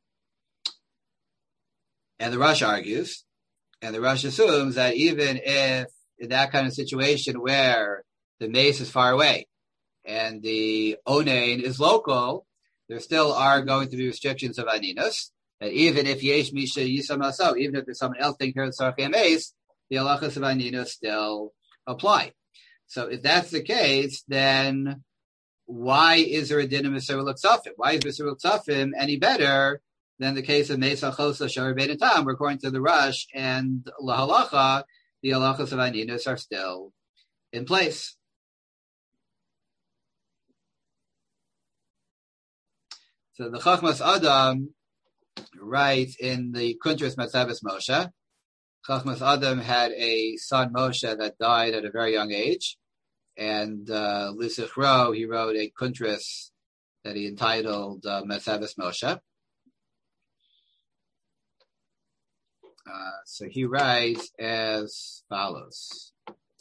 Speaker 1: And the Rush argues, and the Rush assumes that even if in that kind of situation where the mace is far away and the onain is local, there still are going to be restrictions of Aninas, that even if Yesh Misha Yisam Aso, even if there's someone else taking care of the Sarchei mace, the halachas of Aninas still apply. So if that's the case, then why is there a din of Misarul Ksafim? Why is Misarul Ksafim any better than the case of Mesa Chosa Shor Rabbeinu Tam, where according to the Rush and La Halacha, the halachas of Aninas are still in place? So the Chachmas Adam writes in the Kuntras Matzavis Moshe, Chachmas Adam had a son Moshe that died at a very young age, and uh, L'Sichro, he wrote a Kuntras that he entitled uh, Matzavis Moshe. Uh, so he writes as follows.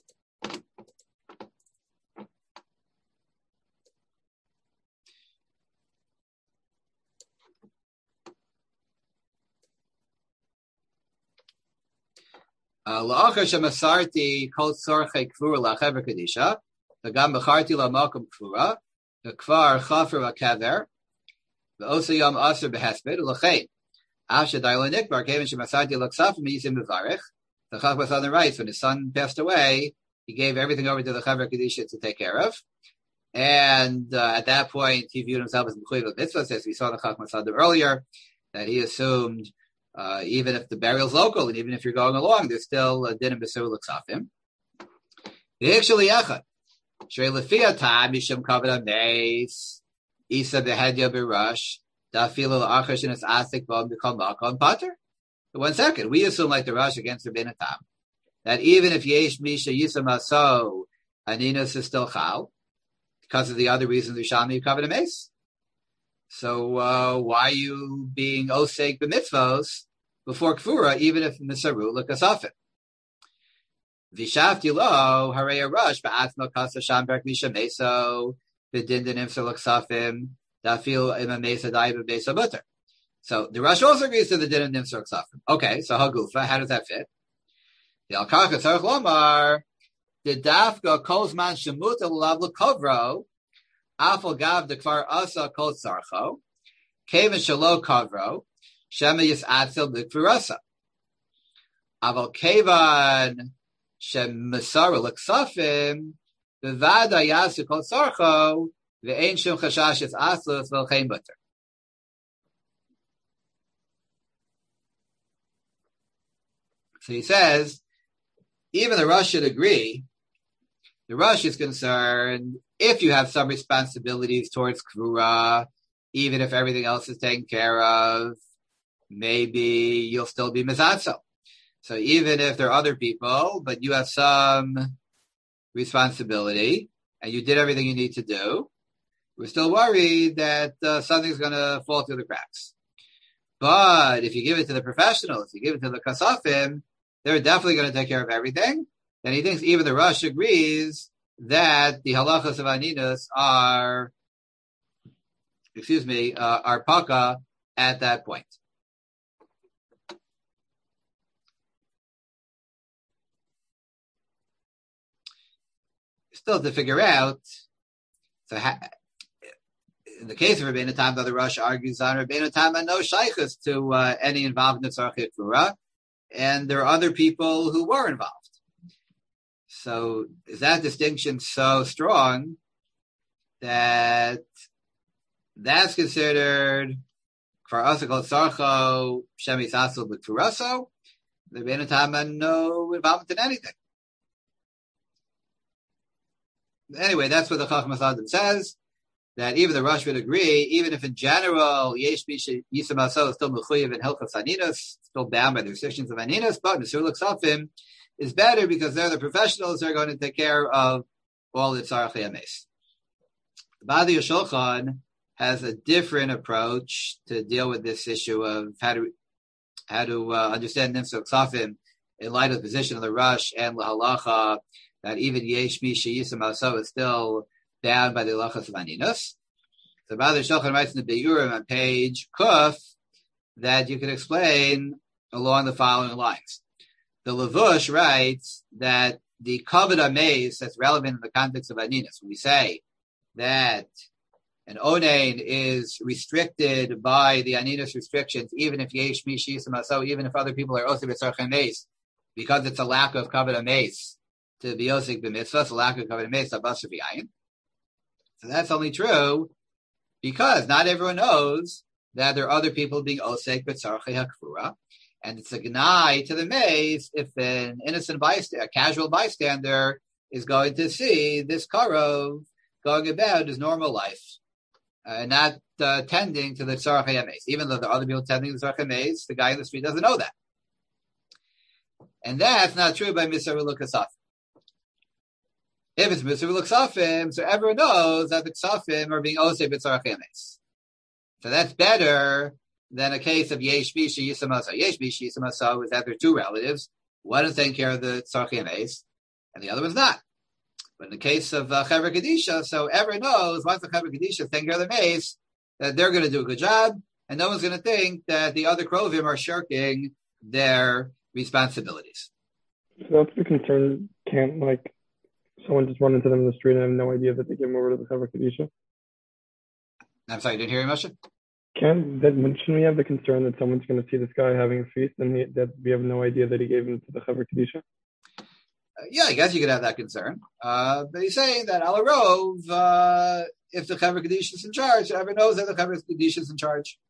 Speaker 1: La'achar shemasarti kol tzorchei kvura la'chever kadisha, v'gam b'charti la'makom kvura, v'kvar chafer v'kever, v'osa yom aser b'hesped, l'chein. After Daila Nikbar came and shemasarti l'ksafim yizim b'varech. The Chachmas Adam writes, when his son passed away, he gave everything over to the Chaver Kadisha to take care of. And uh, at that point, he viewed himself as Mechuyev Mitzvahs, as we saw the Chachmas Adam earlier, that he assumed Uh, even if the burial's local, and even if you're going along, there's still a din of Misarul Ksafim. The actually Echad. Shrei Lefia Tam Mishum Kavod Hameis Isa Behedya B'Rush Dafilo L'Achar Shenas Asik B'Om B'Kol Makom Pater. One second, we assume like the Rush against Rabbeinu Tam that even if Yesh Misha Yisam Aso Aninas is still Chal because of the other reasons Rishami Kavod Hameis. So uh, why are you being osek b'mitzvos before kfura, even if misaru l'kasafim? V'shavti lo harei rush ba'atzmo kasa shamberk misha meso v'dindanim l'ksafim dafil ima mesa daiba mesa butter. So the Rush also agrees to the din of nimsar l'ksafim. Okay, so hagufa, how does that fit? The al-karka tzarich lomar the dafka kozman shemut l'lav l'kovro. Afal gav the kvar asa kol tzarcho, kaven shalo kavro, shema yisatzel b'kvarasa. Aval kevan shemasara l'ksafim b'vada yasu kol sarcho ve'ein shum chashashis aslus v'lchein butter. So he says, even the Rosh should agree. The Rosh is concerned if you have some responsibilities towards Kvura, even if everything else is taken care of, maybe you'll still be Mizatzo. So even if there are other people, but you have some responsibility and you did everything you need to do, we're still worried that uh, something's going to fall through the cracks. But if you give it to the professionals, you give it to the Kasafim, they're definitely going to take care of everything. And he thinks even the Rosh agrees that the halachas of aninus are, excuse me, uh, are paka at that point. Still to figure out, so ha- in the case of Rabbeinu Tam, the Rosh argues on Rabbeinu Tam and no shaykhus to uh, any involvement in Tzarchei Kvura, and there are other people who were involved. So is that distinction so strong that that's considered for us called Sarcho Shemis Asel B'Turaso? The Rabbeinu Tam had no involvement in anything. Anyway, that's what the Chacham Asadim says, that even the Rosh would agree, even if in general, Yesh Misha Yisam Aso is still Mechuyev in Hilchos Aninus, still bound by the restrictions of Aninus, but Mesur L'Ksafim is better because they're the professionals who are going to take care of all the Tzarchei Ames. The Badi Shulchan has a different approach to deal with this issue of how to how to uh, understand Nimtzah Ksafim in light of the position of the Rosh and L'Halacha, that even Yesh Misha Yisam Aso is still bound by the halachas of Aninus. So Badi Shulchan writes in the Beurim on page Kuf that you can explain along the following lines. The Levush writes that the Kavod Ameis that's relevant in the context of Aninus, when we say that an Onain is restricted by the Aninus restrictions, even if Yesh Mish Yisam Aso, even if other people are Osik B'Tzarchei Ameis, because it's a lack of Kavod Ameis to be Osik B'Mitzvah, it's a lack of Kavod Ameis, Abasar B'Yayin. So that's only true because not everyone knows that there are other people being Osek B'Tzarchei HaKvura. And it's a gnai to the maze if an innocent bystander, a casual bystander, is going to see this karov going about his normal life, uh, and not uh, tending to the tzarchei maze. Even though there are other people tending to the tzarchei maze, the guy in the street doesn't know that. And that's not true by Misar L'Ksafim. If it's Misar L'Ksafim, so everyone knows that the Ksafim are being osei b'tzarchei maze. So that's better than a case of Yesh Misha Yisam Aso. Yesh Misha Yisam Aso is that there are two relatives. One is taking care of the Tzarchei Ames, and the other one's not. But in the case of uh, Chevra Kedisha, so everyone knows once the Chevra Kedisha is taking care of the maze, that they're going to do a good job, and no one's going to think that the other Krovim are shirking their responsibilities.
Speaker 3: So that's the concern. Can't, like, someone just run into them in the street and have no idea that they give them over to the Chevra Kedisha?
Speaker 1: I'm sorry, you didn't hear me, Moshe?
Speaker 3: Can that shouldn't we have the concern that someone's going to see this guy having a feast and he, that we have no idea that he gave him to the Chevra Kedisha?
Speaker 1: Uh, yeah, I guess you could have that concern. Uh, but he's saying that Al Rov, uh, if the Chevra Kedisha is in charge, everyone knows that the Chevra Kedisha is in charge.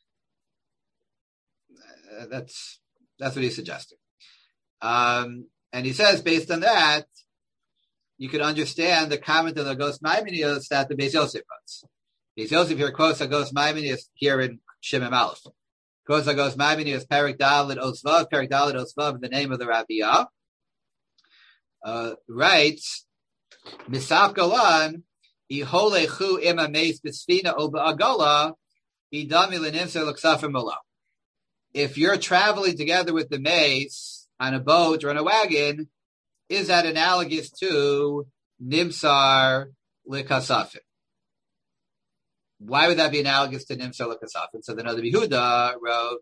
Speaker 1: Uh, that's that's what he's suggesting. Um, and he says, based on that, you can understand the comment of the Gos Maimonides that the Beis Yosef writes. Beis Yosef here quotes Agos Maimonides here in Shemem Aleph. Quotes Agos Maimonides, Perik Dalet Osvav, Perik Dalet Osvav, in the name of the Rabbiyah, uh, writes, Misaf Golan, Iholechu Ima Meis B'Sfina O Ba'agala, Idami L'Nimser L'Ksafim Olam. If you're traveling together with the mace on a boat or on a wagon, is that analogous to Nimsar L'Kasafim? Why would that be analogous to Nimsar L'Kasafim? So the Noda B'Yehuda wrote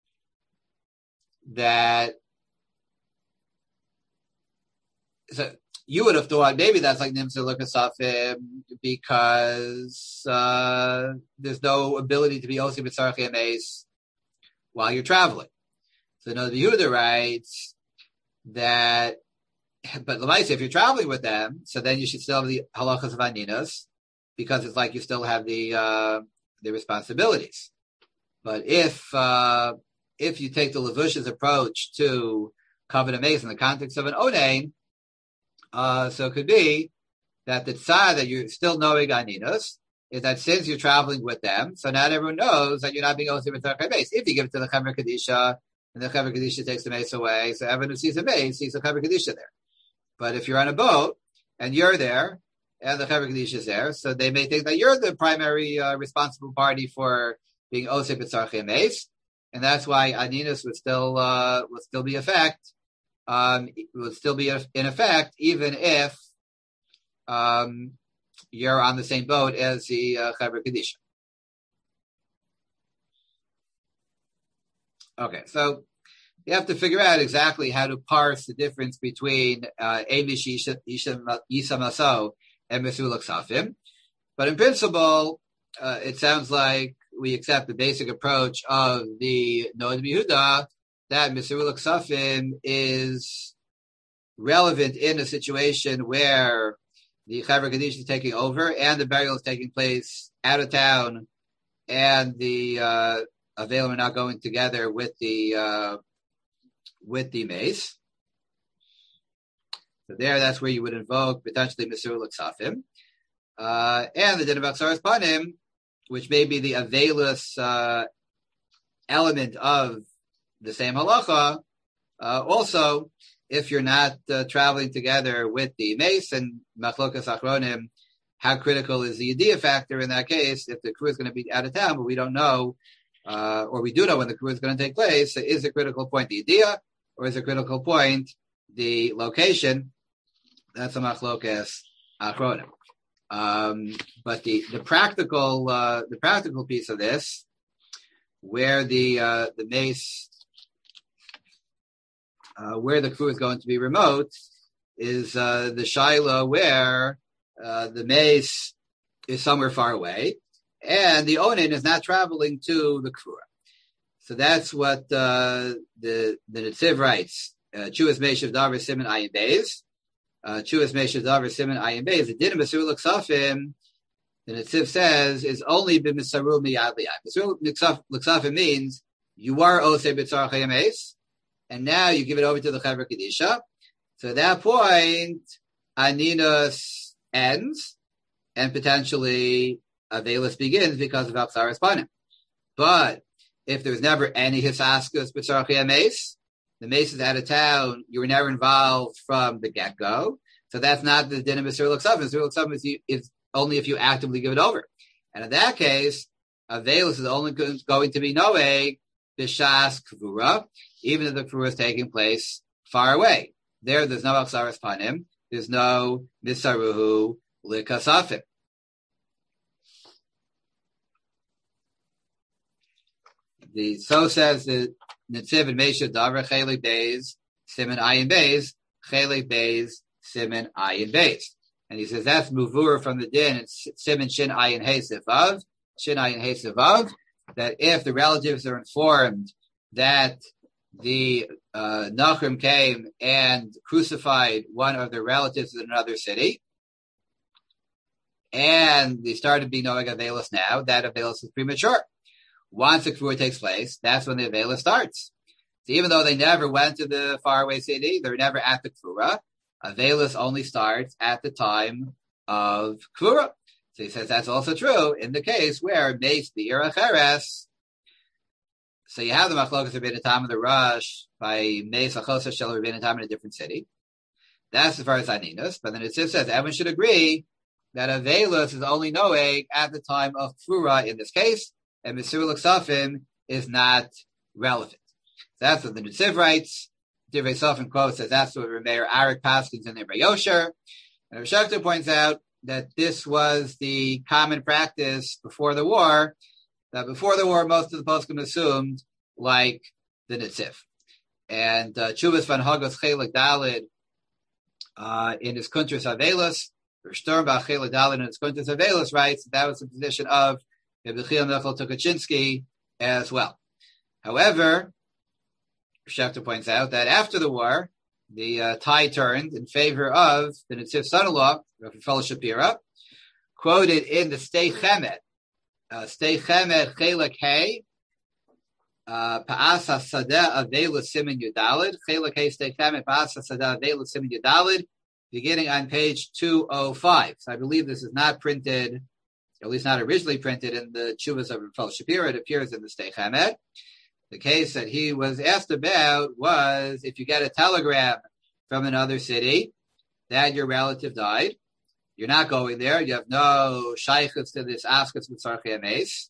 Speaker 1: that, so you would have thought maybe that's like Nimsar L'Kasafim because uh, there's no ability to be Osi B'Tzarchei Ames while you're traveling. So the Noda B'Yehuda writes that, but Lamaisa, if you're traveling with them, so then you should still have the halachas of aninas, because it's like you still have the uh, the responsibilities. But if uh, if you take the Levush's approach to covenant mace in the context of an onain, uh, so it could be that the tzad that you're still knowing aninas is that since you're traveling with them, so not everyone knows that you're not being osir b'tzarchei mace. If you give it to the Chaver Kadisha, and the Chaver Kadisha takes the mace away, so everyone who sees the mace sees the Chaver Kadisha there. But if you're on a boat and you're there, and the Chaver Kadisha is there, so they may think that you're the primary uh, responsible party for being osir b'tzarchei mace, and that's why aninas would still uh, would still be effect, um, would still be in effect, even if um, you're on the same boat as the uh, Chaver Kadisha. Okay, so you have to figure out exactly how to parse the difference between Amish Yisa Maso and Mesur L'Ksafim. But in principle, uh, it sounds like we accept the basic approach of the Noad Yehuda that Mesur L'Ksafim is relevant in a situation where the Chaver Kadisha is taking over and the burial is taking place out of town, and the uh, Avelim are not going together with the uh, with the mace. So there, that's where you would invoke potentially Mesur L'Ksafim. Uh, and the din of Aksaras Panim, which may be the Avelus uh, element of the same halacha, uh, also, if you're not uh, traveling together with the mace, and Machlokas Achronim, how critical is the Yediyah factor in that case? If the crew is going to be out of town, but we don't know, uh, or we do know when the crew is going to take place, so is a critical point the Yediyah, or is a critical point the location? That's a Machlokas Achronim. Um, but the, the practical, uh, the practical piece of this, where the, uh, the mace, Uh, where the crew is going to be remote, is uh, the Shiloh where uh, the mace is somewhere far away, and the Onin is not traveling to the crew. So that's what uh, the the Netziv writes. Chuas Meishav Davar Siman Ayin Beis. Chuas Meishav Davar Siman Ayin Beis. The din of Mesur L'Ksafim, the Netziv says, is only b'misaru miyad liyad. Mesur L'Ksafim means you are osei b'tzarchei mace, and now you give it over to the Chaver Kadisha. So at that point, Aninas ends, and potentially Avelus begins because of Aksaras Panim. But if there's never any Hisaskus B'tzarchei Mace, the mace is out of town, you were never involved from the get-go, so that's not the din of Mesur L'Ksafim. Mesur L'Ksafim is, is only if you actively give it over. And in that case, Avelus is only going to be Noeg, B'shas Kvura, even if the Kvura is taking place far away. There, there's no Aksaras Panim, there's no Misaruhu L'Kasafim. The so says the Netziv and Meisha Davar Chelik Beis Siman Ayin Beis Chelik Beis Siman Ayin Beis, and he says that's Muvur from the din. It's Siman Shin Ayin Hey Sivav Shin Ayin Hey Sivav, that if the relatives are informed that the uh, Nachrim came and crucified one of their relatives in another city, and they started being Noeg Avelus now, that Avelus is premature. Once the Kvura takes place, that's when the Avelus starts. So even though they never went to the faraway city, they're never at the Kvura, Avelus only starts at the time of Kvura. So he says that's also true in the case where Meis Be'ir Acheres. So you have the Machlokas Rebbeinu Tam of the Rush by Meis Achosa Shel Rebbeinu Tam in a different city. That's as far as Aninas. But then it says everyone should agree that Avelus is only Noeg at the time of Kvura in this case, and Mesur L'Ksafim is not relevant. So that's what the Netziv writes. Divrei Sofim quotes says that's what Rameir Arik Paskins in the Yosher. And Rav Shechter points out that this was the common practice before the war. That before the war, most of the poskim assumed like the Netziv. And uh, Chuvas van Hagos Chelik Dalid uh, in his Kuntras Avelus, or Sturm Bach Chelik Dalid in his Kuntras Avelus writes that, that was the position of Yechiel Nechel Tukachinsky as well. However, Schechter points out that after the war, the uh, tide turned in favor of the Netziv son-in-law, Rav Yisrael Shapira, quoted in the Stei Chemet, uh, Stei Chemet Chelek Hey, Pa'as HaSadeh Avela Simen Yudalid, Chelek Hey Stei Chemet Pa'as HaSadeh Avela Simen Yudalid, beginning on page two oh five. So I believe this is not printed, or at least not originally printed in the Chuvas of Rav Yisrael Shapira. It appears in the Stei Chemet. The case that he was asked about was if you get a telegram from another city that your relative died, you're not going there, you have no shaykhs to this askas with Sarchei Ames,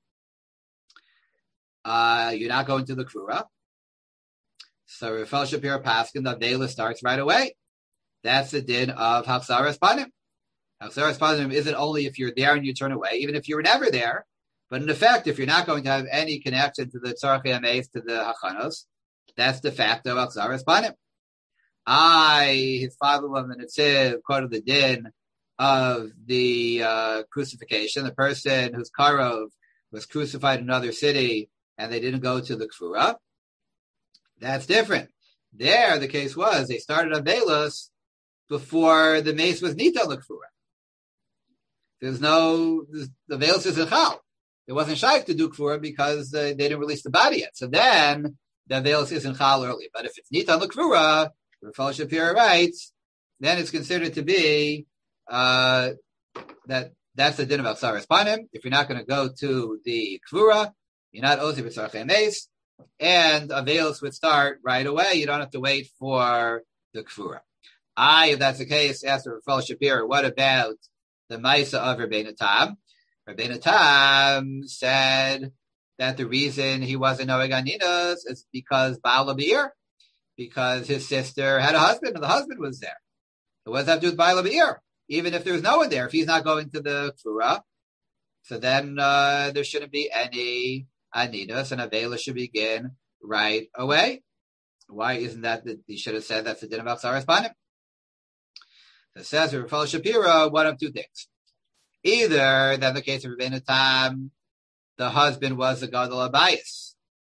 Speaker 1: uh, you're not going to the Krura. So Rav Yisrael Shapira Paskin, the Avela starts right away. That's the din of Hachzaras Panim. Hachzaras Panim isn't only if you're there and you turn away, even if you were never there. But in effect, if you're not going to have any connection to the Tzarchei Ames, to the Hachanos, that's de facto Hachzaras Panim. I, his father-in-law, the Netziv, quoted the din of the uh, crucifixion. The person whose Karov was crucified in another city and they didn't go to the Kfura. That's different. There, the case was, they started Avelos before the mace was Nita L'Kfura. There's no, the Avelos is a Chal. It wasn't shaykh to do kfura because uh, they didn't release the body yet. So then the Avelos isn't chal early. But if it's nitan l'kfura, Rav Shapira writes, then it's considered to be uh, that that's the din of Hachzaras Panim. If you're not going to go to the kfura, you're not ozi b'tzarchei ames, and Avelos would start right away. You don't have to wait for the kfura. I, if that's the case, asked Rav Shapira, what about the Maisa of Rabbeinu Tam? Rabbeinu Tam said that the reason he wasn't knowing Aninas is because Baal Be'ir, because his sister had a husband and the husband was there. So what does that have to do with Baal Be'ir? Even if there's no one there, if he's not going to the Kfura, so then uh, there shouldn't be any Aninas and Avela should begin right away. Why isn't that? The, he should have said that's the din of Hachzaras Panim. So it says Rav Shapira, one of two things. Either, then the case of Rabbeinu Tam, the husband was a Gadol Abayis.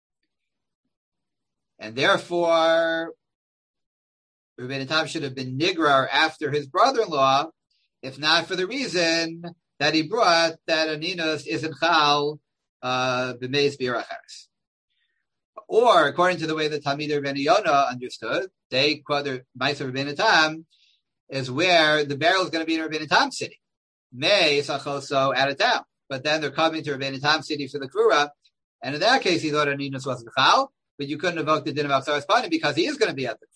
Speaker 1: And therefore, Rabbeinu Tam should have been Nigrar after his brother-in-law, if not for the reason that he brought that Aninos isn't Chal b'meis b'iracharis. Or, according to the way the Talmidei Rabbeinu Yonah understood, they quote the Ma'aser Rabbeinu Tam is where the burial is going to be in Rabbeinu Tam city. May Sachoso out of town. But then they're coming to Rabbeinu Tam city for the Krura. And in that case, he thought Aninos wasn't Chal, but you couldn't evoke the din of Hachzaras Panim because he is going to be at the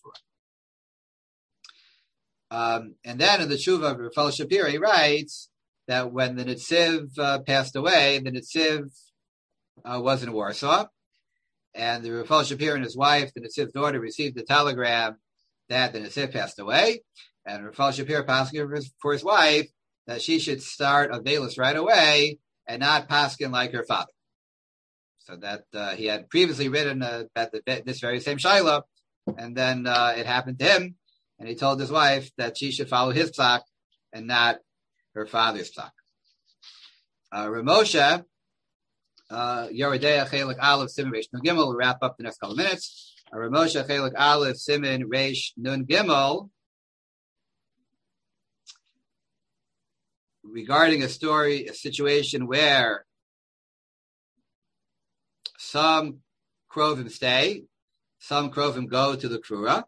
Speaker 1: Krura. Um, and then in the Tshuva of Rav Shapira, he writes that when the Netziv uh, passed away, the Netziv uh, was in Warsaw. And the Rav Shapira and his wife, the Netziv's daughter, received the telegram that the Netziv passed away. And Rav Shapira paskin for his, for his wife that she should start Avelos right away and not paskin like her father. So that uh, he had previously written uh, about the, this very same Shiloh, and then uh, it happened to him, and he told his wife that she should follow his psak and not her father's psak. Uh, Ramosha, Yoredeya Chelik Aleph Simen Reish Nun Gimel. We'll wrap up the next couple of minutes. Uh, Ramosha Chelik Aleph Simen Reish Nun Gimel. Regarding a story, a situation where some Krovim stay, some Krovim go to the Krura.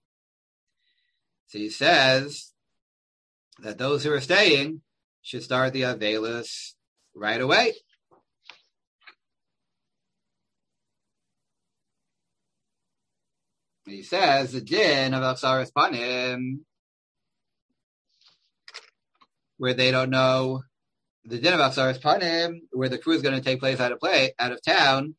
Speaker 1: So he says that those who are staying should start the Avelos right away. He says the din of Hachzaras Panim, where they don't know the din of Hachzaras Panim, where the crew is going to take place out of play, out of town.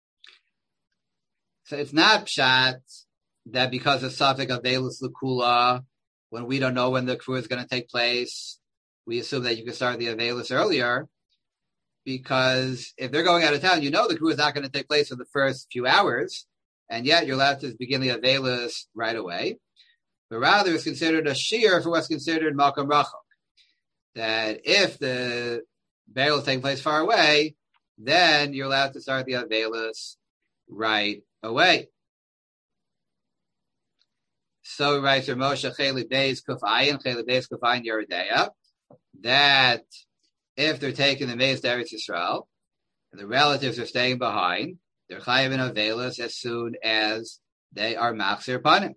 Speaker 1: So it's not pshat that because of Safek Avelos L'Kula, when we don't know when the crew is going to take place, we assume that you can start the Avelos earlier. Because if they're going out of town, you know the crew is not going to take place for the first few hours, and yet you're allowed to begin the Avelos right away. But rather, it's considered a shear for what's considered Malkam Rachok. That if the burial is taking place far away, then you're allowed to start the Avelos right away. So he writes Moshe Cheli Beis Kuf Ayin, Cheli Beis Kuf Ayin Yeridea, that if they're taking the Meis to Eretz Yisrael, and the relatives are staying behind, they're chayav in avelis as soon as they are machzir panim.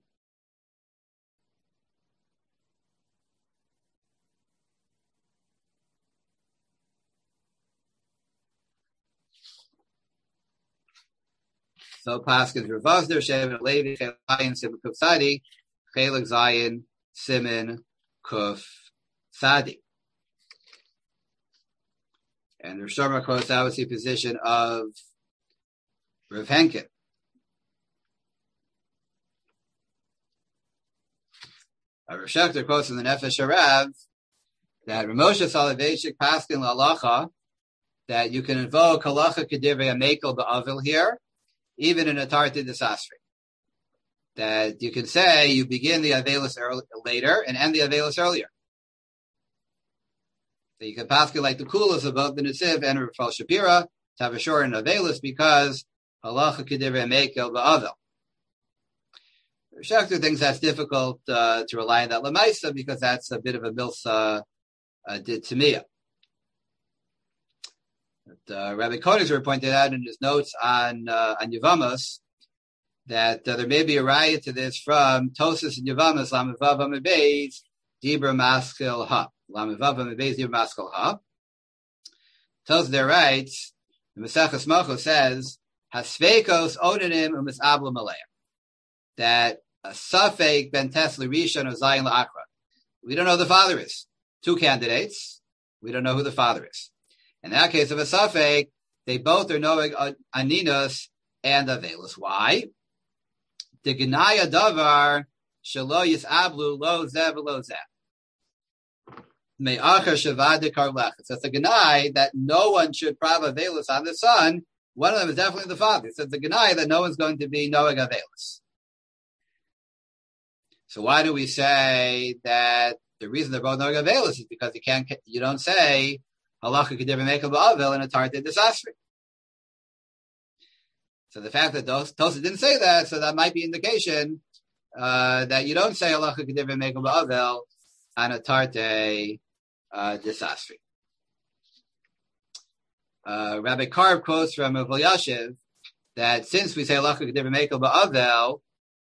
Speaker 1: So Paskins Ravazder, Shevet Levi, Chelik Zayin, Simon Kuf Sadi, Chelik Zayin, Simon Kuf Sadi. And Rav Shlomo quotes obviously position of Rav Henkin. Rav Shechter quotes in the Nefesh Harav that Ramosha Soloveitchik Paskin Lalacha, that you can invoke Halacha Kedivrei Amekel Ba'avil here, even in a Tarti Desasri. That you can say you begin the Avelis early, later and end the Avelis earlier. So you can pass like the Kulas above the Nesiv and Rav Shapira to have a short and Avelis because Halacha Kedivrei Amekel Ba'avil. Schechter thinks that's difficult uh, to rely on that Lamaisa because that's a bit of a Milsa uh, did to me. But, uh, Rabbi Koenigsberg pointed out in his notes on uh, on Yevamos that uh, there may be a riot to this from Tosas and Yevamos Lamivav Amabez Dibra Maskil Ha Lamivav Amabez Dibra Maskil Ha. Tosas there writes the Maseches Mocho says Hasveikos Onanim Umis Abla Malaya, that a Safek Ben Tesla Rishon or Zayin La'akra. We don't know who the father is. Two candidates. We don't know who the father is. In that case of a Safek, they both are knowing Aninos and Avelis. Why? The Genaya Davar Shalo Yisablu Lo Zev Lo Zev. Me'achar Shavada Karlech. So it's a Genai that no one should prob Avelis on the son. One of them is definitely the father. So it's a Genai that no one's going to be knowing Avelis. So why do we say that the reason they're both knowing Avelis is because you can't, you don't say Halacha Kedivrei Amekel Ba'avil in a Tartei Desasri. So the fact that Tosa didn't say that, so that might be indication uh, that you don't say Halacha Kedivrei Amekel Ba'avil on a Tartei uh, Desasri. Uh, Rabbi Karb quotes from Rav Elyashiv that since we say Halacha Kedivrei Amekel Ba'avil,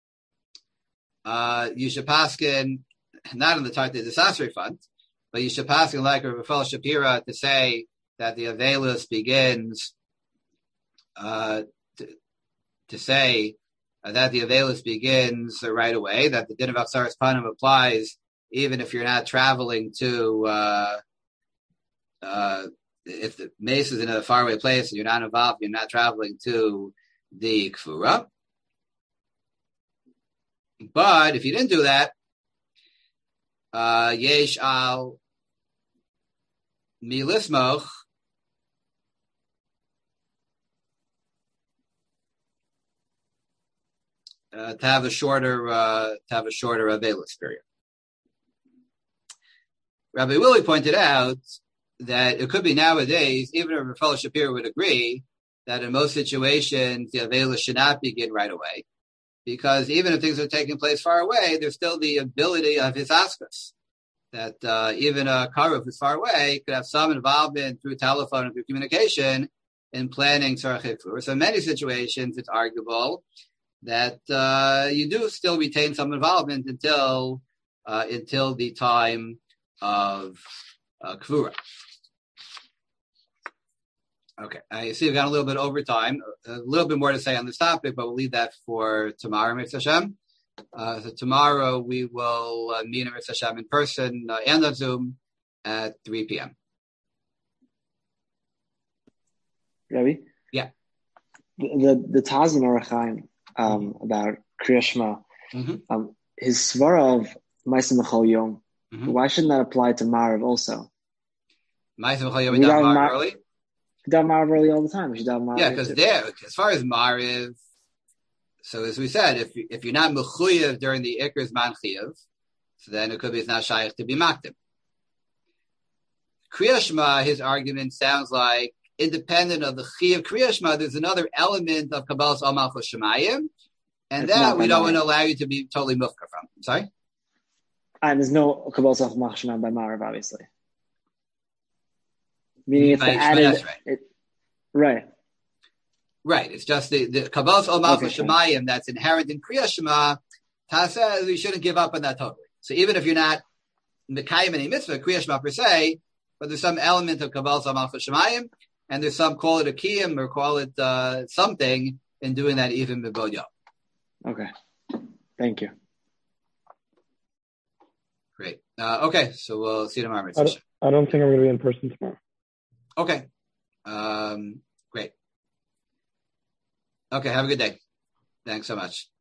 Speaker 1: Uh, you should paskin not in the Tartei Desasri fund, but you should paskin like Rav Shapira to say that the Avelis begins uh, to, to say uh, that the Avelis begins uh, right away. That the din of Aksaras Panim applies even if you're not traveling to uh, uh, if the mace is in a faraway place and you're not involved, you're not traveling to the Kfura. But if you didn't do that, uh, yesh al milismoch, uh, to have a shorter, uh, to have a shorter Avelis period. Rabbi Willie pointed out that it could be nowadays, even if Rav Shapiro would agree that in most situations the Avelis should not begin right away. Because even if things are taking place far away, there's still the ability of his askus. That uh, even a Karuv who's far away could have some involvement through telephone and through communication in planning Tzarech Hikfur. So in many situations, it's arguable that uh, you do still retain some involvement until uh, until the time of uh, Kvura. Okay, I see we've got a little bit over time, a little bit more to say on this topic, but we'll leave that for tomorrow, Mitzvah Hashem. Uh, so tomorrow we will uh, meet in Mitzvah Hashem in person uh, and on Zoom at three p.m.
Speaker 2: Rabbi?
Speaker 1: Yeah.
Speaker 2: The the, the Taz in Orach Chaim um, about Kriya Shema,
Speaker 1: mm-hmm.
Speaker 2: um, his svara of Ma'aseh B'chol Yom, mm-hmm. why shouldn't that apply to Marav also?
Speaker 1: Ma'aseh B'chol Yom, we daven Marav early?
Speaker 2: We daven Marav early all the time. We should daven Marav.
Speaker 1: Yeah, because there, as far as Marav, so as we said, if you, if you're not mechuyev during the Iker's man chiyav, so then it could be it's not shaykh to be maktim. Kriya Shema, his argument sounds like independent of the chiyav Kriya Shema, there's another element of Kabbalas Al Malchus Shemayim, And
Speaker 2: It's
Speaker 1: that
Speaker 2: not
Speaker 1: we
Speaker 2: by
Speaker 1: don't
Speaker 2: Marav.
Speaker 1: want to allow you to be totally mufka from. Sorry?
Speaker 2: And there's no Kabbalah Sach Machshema by Marav, obviously. Meaning it's the
Speaker 1: By
Speaker 2: added,
Speaker 1: Shmonesrei.
Speaker 2: it, right.
Speaker 1: Right. It's just the, the Kabbalah Ol Malchus
Speaker 2: Okay, fine.
Speaker 1: Shemayim that's inherent in Kriya Shema. Tasa, we shouldn't give up on that totally. So even if you're not Mekayim any mitzvah, Kriya Shema per se, but there's some element of Kabbalah Ol Malchus Shemayim, and there's some, call it a Kiyam or call it uh, something in doing that even B'Bod Yom.
Speaker 2: Okay. Thank you.
Speaker 1: Great. Uh, okay, so we'll see you tomorrow.
Speaker 3: I don't, I don't think I'm going to be in person tomorrow.
Speaker 1: Okay. Um, great. Okay, have a good day. Thanks so much.